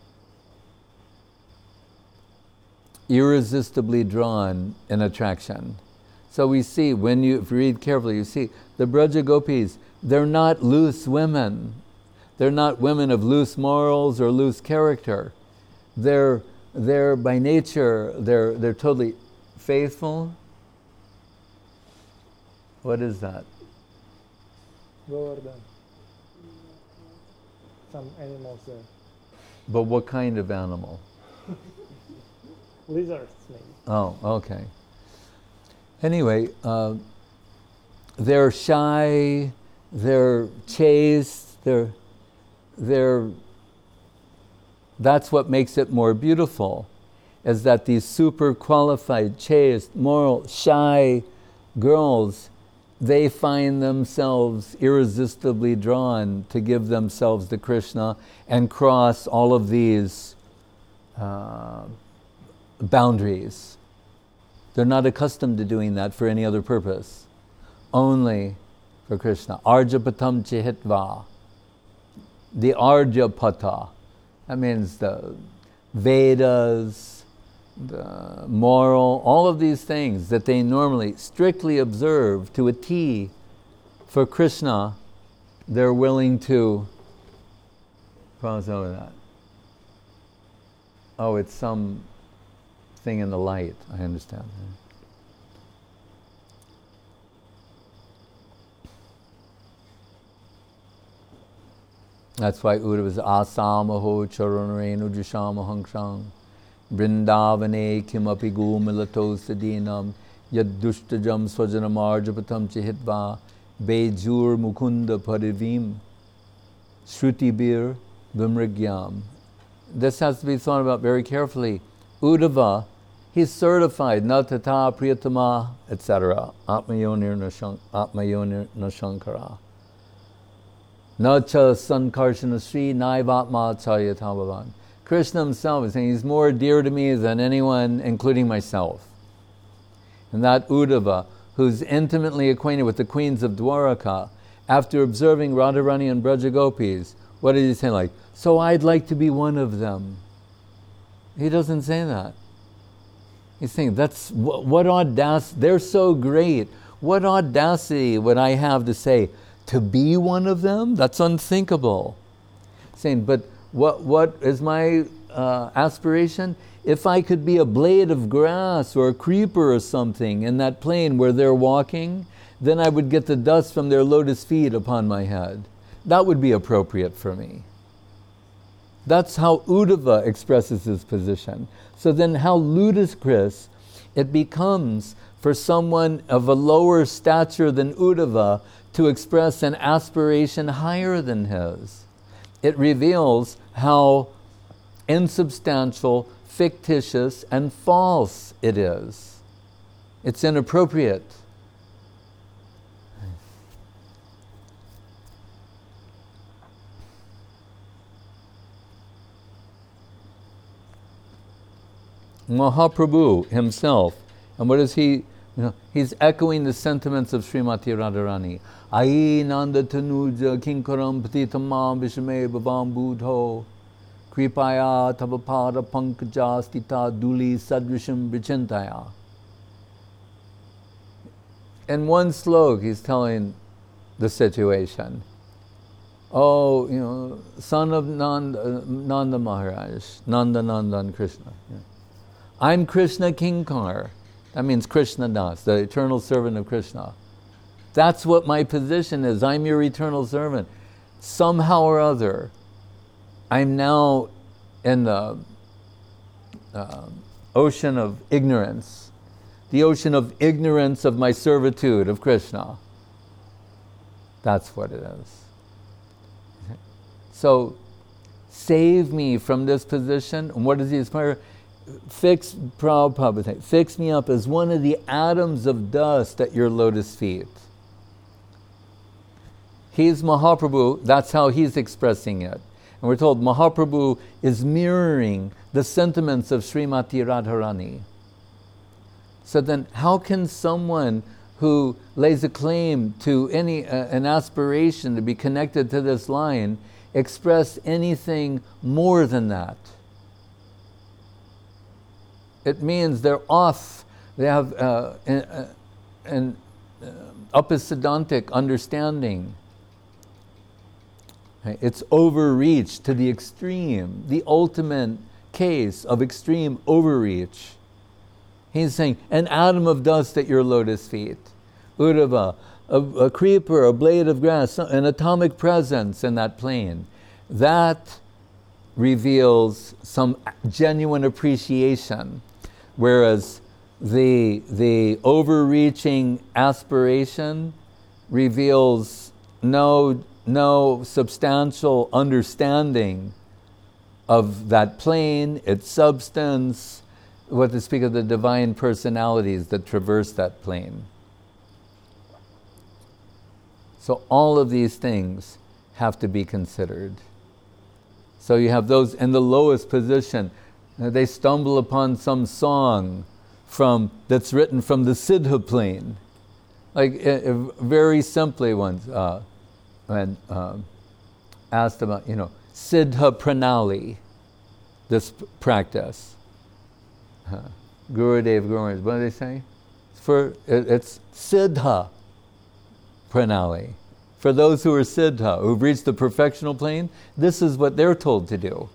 irresistibly drawn in attraction. So we see, when you read carefully, you see the Braja Gopis, they're not loose women. They're not women of loose morals or loose character. They're, they're by nature, they're, they're totally faithful. What is that? Govardhan. Some animals there. But what kind of animal? Lizards, maybe. Oh, okay. Anyway, uh, they're shy, they're chaste, they're, they're, that's what makes it more beautiful, is that these super qualified, chaste, moral, shy girls, they find themselves irresistibly drawn to give themselves to Krishna and cross all of these uh, boundaries. They're not accustomed to doing that for any other purpose, only for Krishna. Arjapatam chihitva. The Arjapata, that means the Vedas, the moral, all of these things that they normally strictly observe to a T for Krishna, they're willing to cross over that. Oh, it's some thing in the light, I understand. That's why Uddhava was asamaho charanarenu jishamahangshang vrindavane kimapi gumilato sadinam yaddustajam swajanamarjapatam chihitva bejur mukunda parivim shrutibir vimrigyam. This has to be thought about very carefully. Uddhava, he's certified, natata priyatama, et cetera. Atmayonir nashankara. Nacha sankarshana sri naivatma chayatavavan. Krishna himself is saying he's more dear to me than anyone, including myself. And that Uddhava, who's intimately acquainted with the queens of Dwaraka, after observing Radharani and Braja Gopis, what did he say? Like, so I'd like to be one of them. He doesn't say that. He's saying, that's what, what audacity, they're so great. What audacity would I have to say, to be one of them? That's unthinkable. Saying, but what what is my uh, aspiration? If I could be a blade of grass or a creeper or something in that plain where they're walking, then I would get the dust from their lotus feet upon my head. That would be appropriate for me. That's how Uddhava expresses his position. So then how ludicrous it becomes for someone of a lower stature than Uddhava to express an aspiration higher than his. It reveals how insubstantial, fictitious, and false it is. It's inappropriate. Mahaprabhu himself, and what is he? You know, he's echoing the sentiments of Srimati Radharani. Ai nanda tanuja kinkaram patitamam vishame bhavam budho kripaya tavapada pankaja stita duli sadrisham vichintaya. In one slok, he's telling the situation. Oh, you know, son of Nanda, Nanda Maharaj, Nanda Nandan Krishna. Yeah. I'm Krishna Kinkar. That means Krishna Das, the eternal servant of Krishna. That's what my position is. I'm your eternal servant. Somehow or other, I'm now in the uh, ocean of ignorance, the ocean of ignorance of my servitude of Krishna. That's what it is. So, save me from this position. And what does he aspire? Fix, Prabhupada would say, fix me up as one of the atoms of dust at your lotus feet. He's Mahaprabhu, that's how he's expressing it. And we're told Mahaprabhu is mirroring the sentiments of Srimati Radharani. So then how can someone who lays a claim to any uh, an aspiration to be connected to this line express anything more than that? It means they're off, they have uh, an, an uh, upasidantic understanding. It's overreach to the extreme, the ultimate case of extreme overreach. He's saying, an atom of dust at your lotus feet, Uddhava, a, a creeper, a blade of grass, an atomic presence in that plane. That reveals some genuine appreciation, whereas the, the overreaching aspiration reveals no no substantial understanding of that plane, its substance, what to speak of the divine personalities that traverse that plane. So all of these things have to be considered. So you have those in the lowest position. They stumble upon some song from that's written from the Siddha plane. Like uh, very simply ones. Uh, and um, asked about, you know, Siddha Pranali, this p- practice. Uh, Gurudev, Guru, what do they say? For it, it's Siddha Pranali. For those who are Siddha, who've reached the perfectional plane, this is what they're told to do.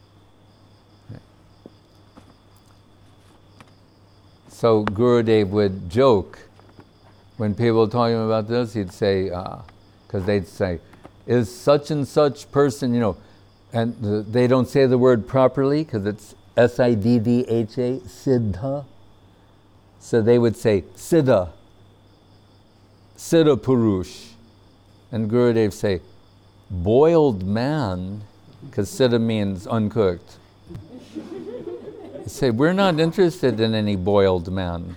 So Gurudev would joke when people were talking about this, he'd say, uh, because they'd say, is such and such person, you know, and the, they don't say the word properly because it's S I D D H A, Siddha. So they would say, Siddha, Siddha Purush. And Gurudev say, boiled man, because Siddha means uncooked. They say, we're not interested in any boiled man.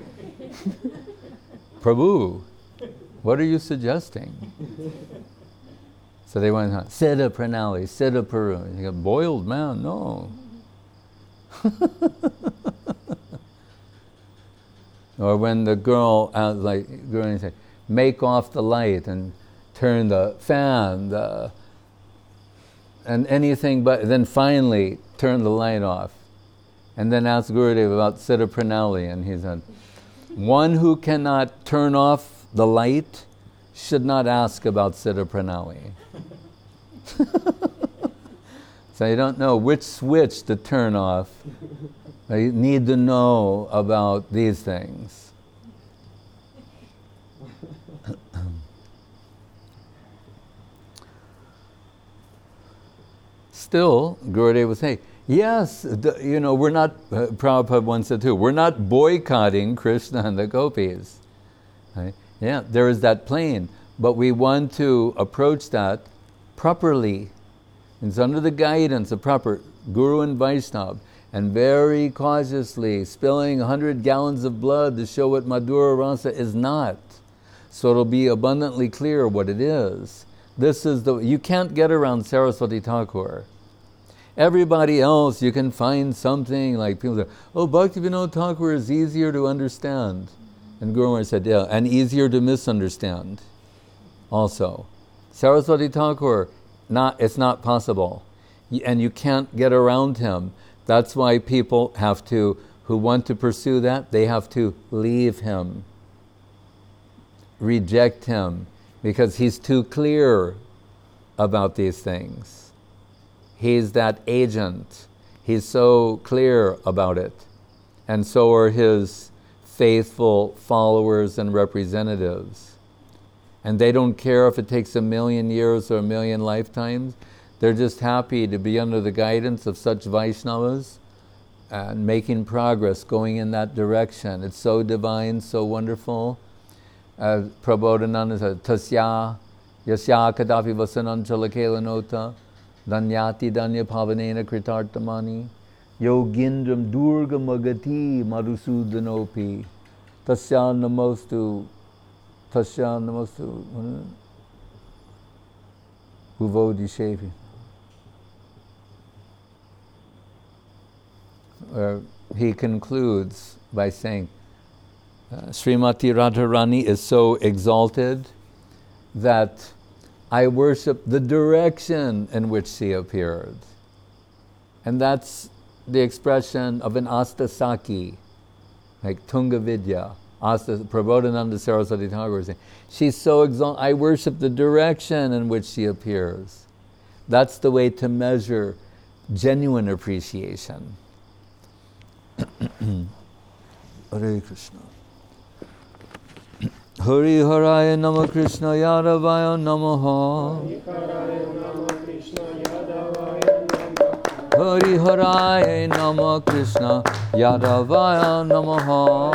Prabhu, what are you suggesting? So they went on, Siddha Pranali, Siddha Puru. You go, boiled man, no. Or when the girl, uh, like, girl say, make off the light and turn the fan, the, and anything but, then finally turn the light off. And then ask Gurudev about Siddha Pranali, and he said, one who cannot turn off the light should not ask about Siddha Pranali. So you don't know which switch to turn off. You need to know about these things. Still, Gurudev would say, yes, the, you know, we're not, uh, Prabhupada once said too, we're not boycotting Krishna and the gopis. Right? Yeah, there is that plane, but we want to approach that properly. It's under the guidance of proper Guru and Vaishnava, and very cautiously spilling a hundred gallons of blood to show what Madhura Rasa is not. So it'll be abundantly clear what it is. This is the, you can't get around Saraswati Thakur. Everybody else, you can find something like people say, oh, Bhaktivinoda Thakur is easier to understand. And Guru Maharaj said, yeah, and easier to misunderstand also. Saraswati Thakur, not, it's not possible. And you can't get around him. That's why people have to, who want to pursue that, they have to leave him, reject him, because he's too clear about these things. He's that agent. He's so clear about it. And so are his faithful followers and representatives. And they don't care if it takes a million years or a million lifetimes. They're just happy to be under the guidance of such Vaishnavas and making progress, going in that direction. It's so divine, so wonderful. Uh, Prabodhananda says, Tasya yasya kadapi vasananjala kelanota danyati danya pavanena kritartamani yogindram durga magati madhusudanopi tasya namostu tasya namostu uvodi shevi. Uh, he concludes by saying, uh, Srimati Radharani is so exalted that I worship the direction in which she appeared. And that's the expression of an Astasaki, like Tunga Vidya. Asta, Prabodhananda Saraswati Thakur is saying, she's so exalted, I worship the direction in which she appears. That's the way to measure genuine appreciation. Hare Krishna. Hari Haraya Nama Krishna Yadavaya Namaha. Hari Haraya Nama Krishna Yadavaya Namaha.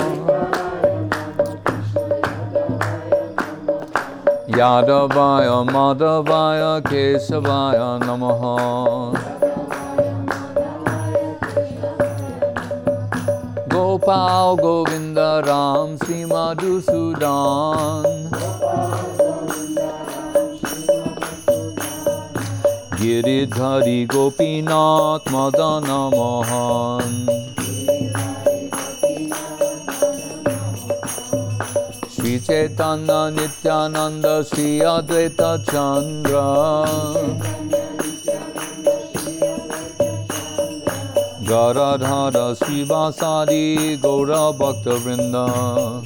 Yadavaya Madhavaya Kesavaya Namaha. Gopal Govinda Ram Sri Madhusudan Giridhari Gopinath Madana Mohan Sri Chaitanya Nityananda Sri Advaita Chandra Garadhara Srivasadi Gaura Bhakta Vrinda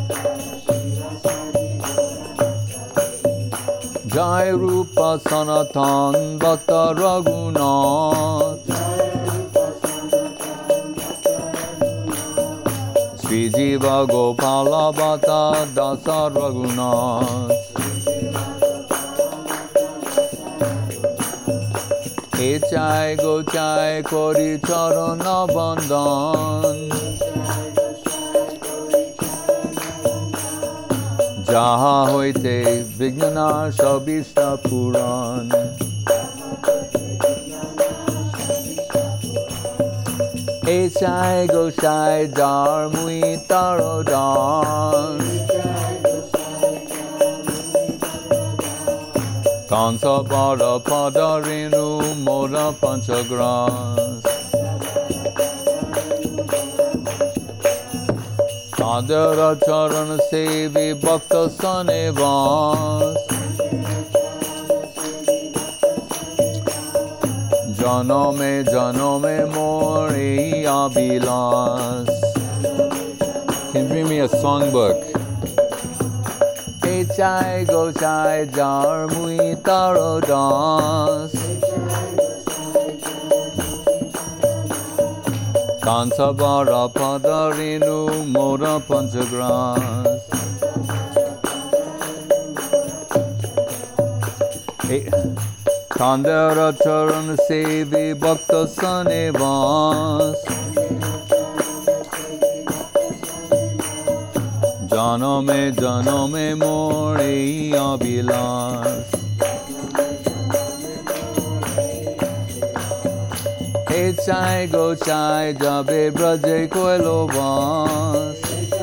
Jai Rupa Sanatan Bhakta Raghunath Sri Jiva Gopala Bhata Dasa Raghunath Echai Gochai Kori Charana Bandhan Jaha Hoite Vignana Shabishta Puran Echai Gochai Jar Mui Tarodan Kansa Para Padarinu Mora Panchagras Adara Charan Sevi Bhakta Sanevas Janome Janome Mori Abhilas. Can you bring me a songbook? Chai go chai jar mui taro das Kansa bara padarinu mora panchagras Kandara charan sevi bhakta sanevas Janome janome mori abhilas Echai go chai jabe braje koilo vas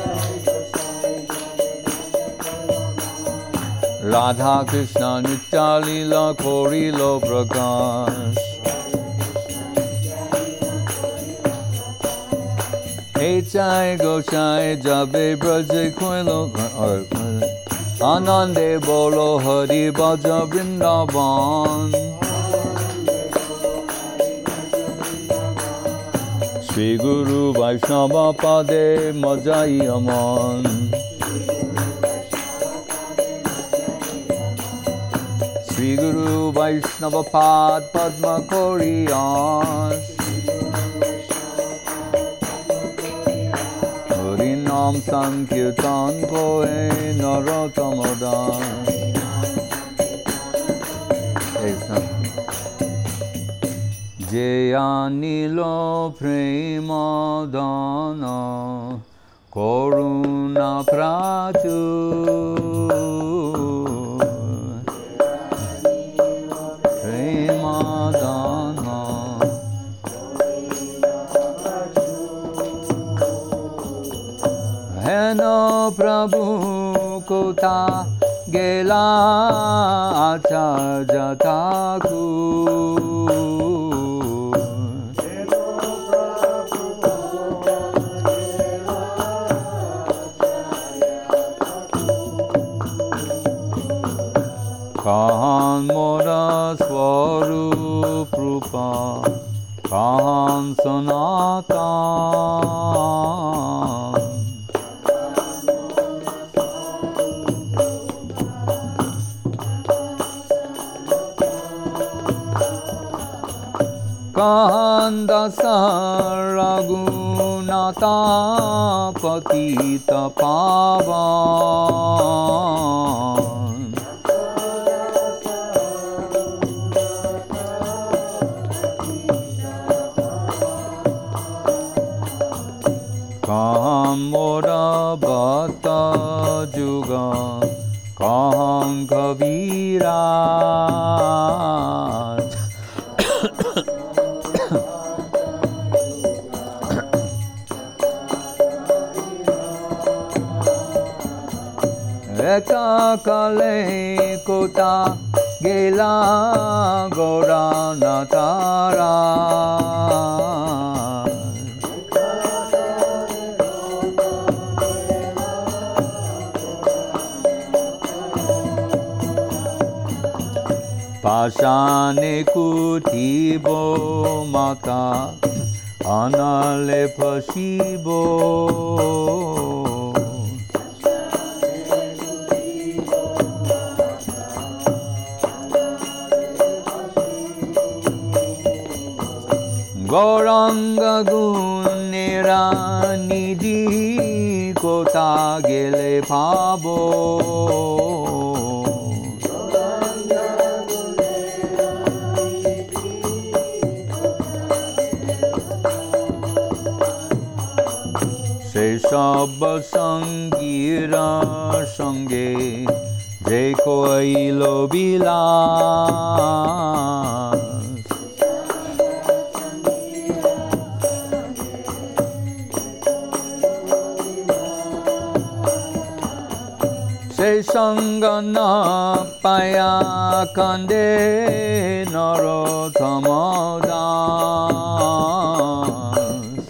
Radha Krishna Nitya Lila Korilo Prakash Echai Gochai Jabe Braje Koilo Anande Bolo Hari Bhaja Vrindavan Shri Guru Vaishnava Pade Majai Aman Shri Guru Vaishnava Pad Padma Koriyas Nam Sankirtan Koe Narotamadas. যে আনিল প্রেমদান করুণা প্রাচুর প্রেমদান হেন প্রভু কোথা গেলা আচার্য ঠাকুর কাহান মোরা স্বরূপ রূপা কাহান সনাতন কাহান দাস রঘুনাথা পতিত পাবন কাহান মোরা বত যুগ কাহান কবিরা একা কালে কোথা গেলা গোরা না তারা পাশানে কুটিব মাতা আনালে ফসিব গৌরাঙ্গ গুণেরা নিধি কোথা গেলে পাবো সে সব সঙ্গীর সঙ্গে যে কইল বিলাস সেই সঙ্গ না পায়া কান্দে নরোত্তম দাস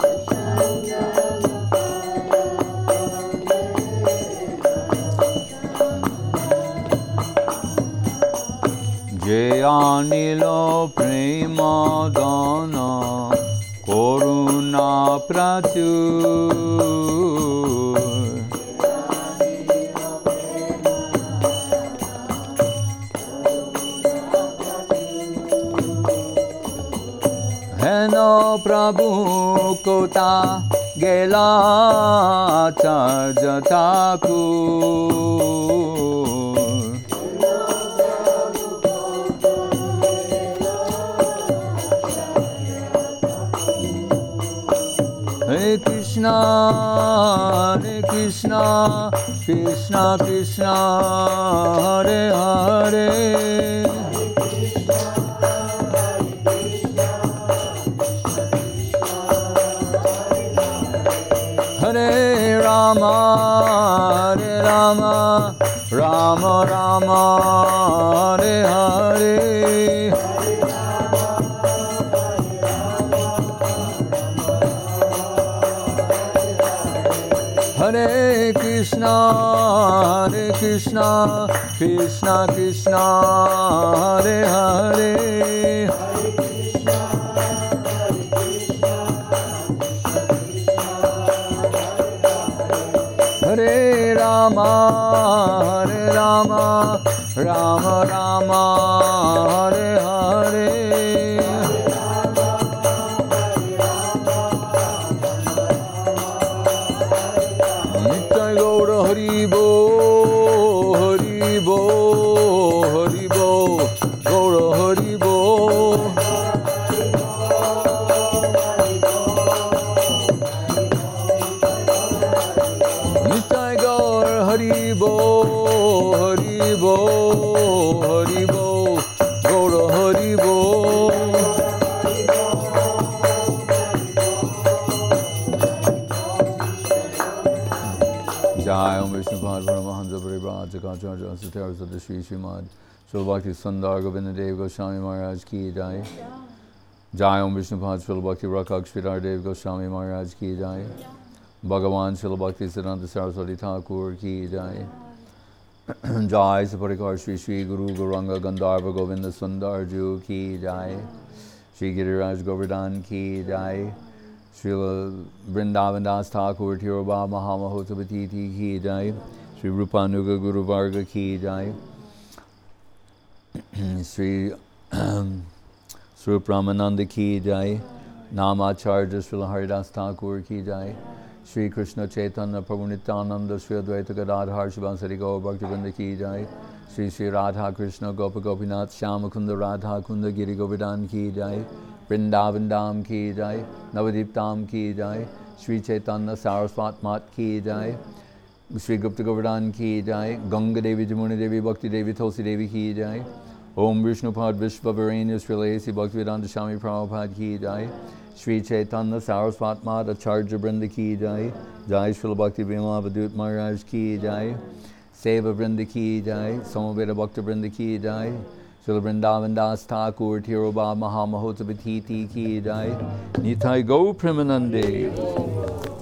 যে আনিল প্রেম দান করুণা প্রাচুর হেন প্রভু কোথা গেলা আচার্য ঠাকুর হরে কৃষ্ণ হরে Krishna Krishna Krishna Hare Hare Hare Rama, Hare Rama, Rama Rama, Hare Hare. Hare Krishna, Hare Krishna, Krishna Krishna, Hare Hare. Hare Rama, Hare Rama, Rama Rama, Hare Hare. Nitya Gaura Hari Bo, Hari Bo, Hari Bo, Gaura Hari Bo. Hari Bo, Hari Bo, Gaura Hari Bo. Jai Om Vishnu Pad Paramahansa Paribhata Kacharya Satara Sata Shri Srimad Srila Bhakti Sundar Govinda Dev Goswami Maharaj Ki Jai. Jai Om Vishnu Pad Srila Bhakti Rakak Sridhar Dev Goswami Maharaj Ki Jai. Bhagavan Srila Bhakti Siddhanta Saraswati Thakur Ki Jai. Jai Saparikar Shri Shri Guru Gauranga Gandharva Govinda Sundar Ju Ki Jai. Shri Giriraj Govardhan Ki Jai. Srila Vrindavan Das Thakur Tirobha Mahamahotavati Ki Jai. Sri Rupanuga Guru Varga Ki Jai. Sri Sri Ramananda Ki Jai. Namacharya Srila Haridas Thakur Ki Jai. Sri Krishna Chaitanya Prabhu Nityananda Sri Advaita Gadadhar Shivansari Gaur Bhaktivinoda Ki Jai. Sri Sri Radha Krishna Gopa Gopinath Shyama Kunda Radha Kunda Giri Govardhan Ki Jai. Vrindavan Dham Ki Jai. Navadip Dham Ki Jai. Sri Chaitanya Saraswat Mat Ki Jai. Sri Gupta Govardhan Ki Jai. Ganga Devi Jamuna Devi Bhakti Devi Tulsi Devi Ki Jai. Om Vishnupad Vishvavarenya Srila A C Bhaktivedanta Swami Prabhupada Ki Jai. Sri Chaitanya Saraswat Mat Acharya Vrinda Ki Jai. Jai Srila Bhakti Vimalabhadut Maharaj Ki Jai. Seva Vrinda Ki Jai. Samaveda Bhakta Vrinda Ki Jai. Srila Vrindavan Das Thakur Tirobha Mahamahotavati Ki Jai. Nitai Go Premanande.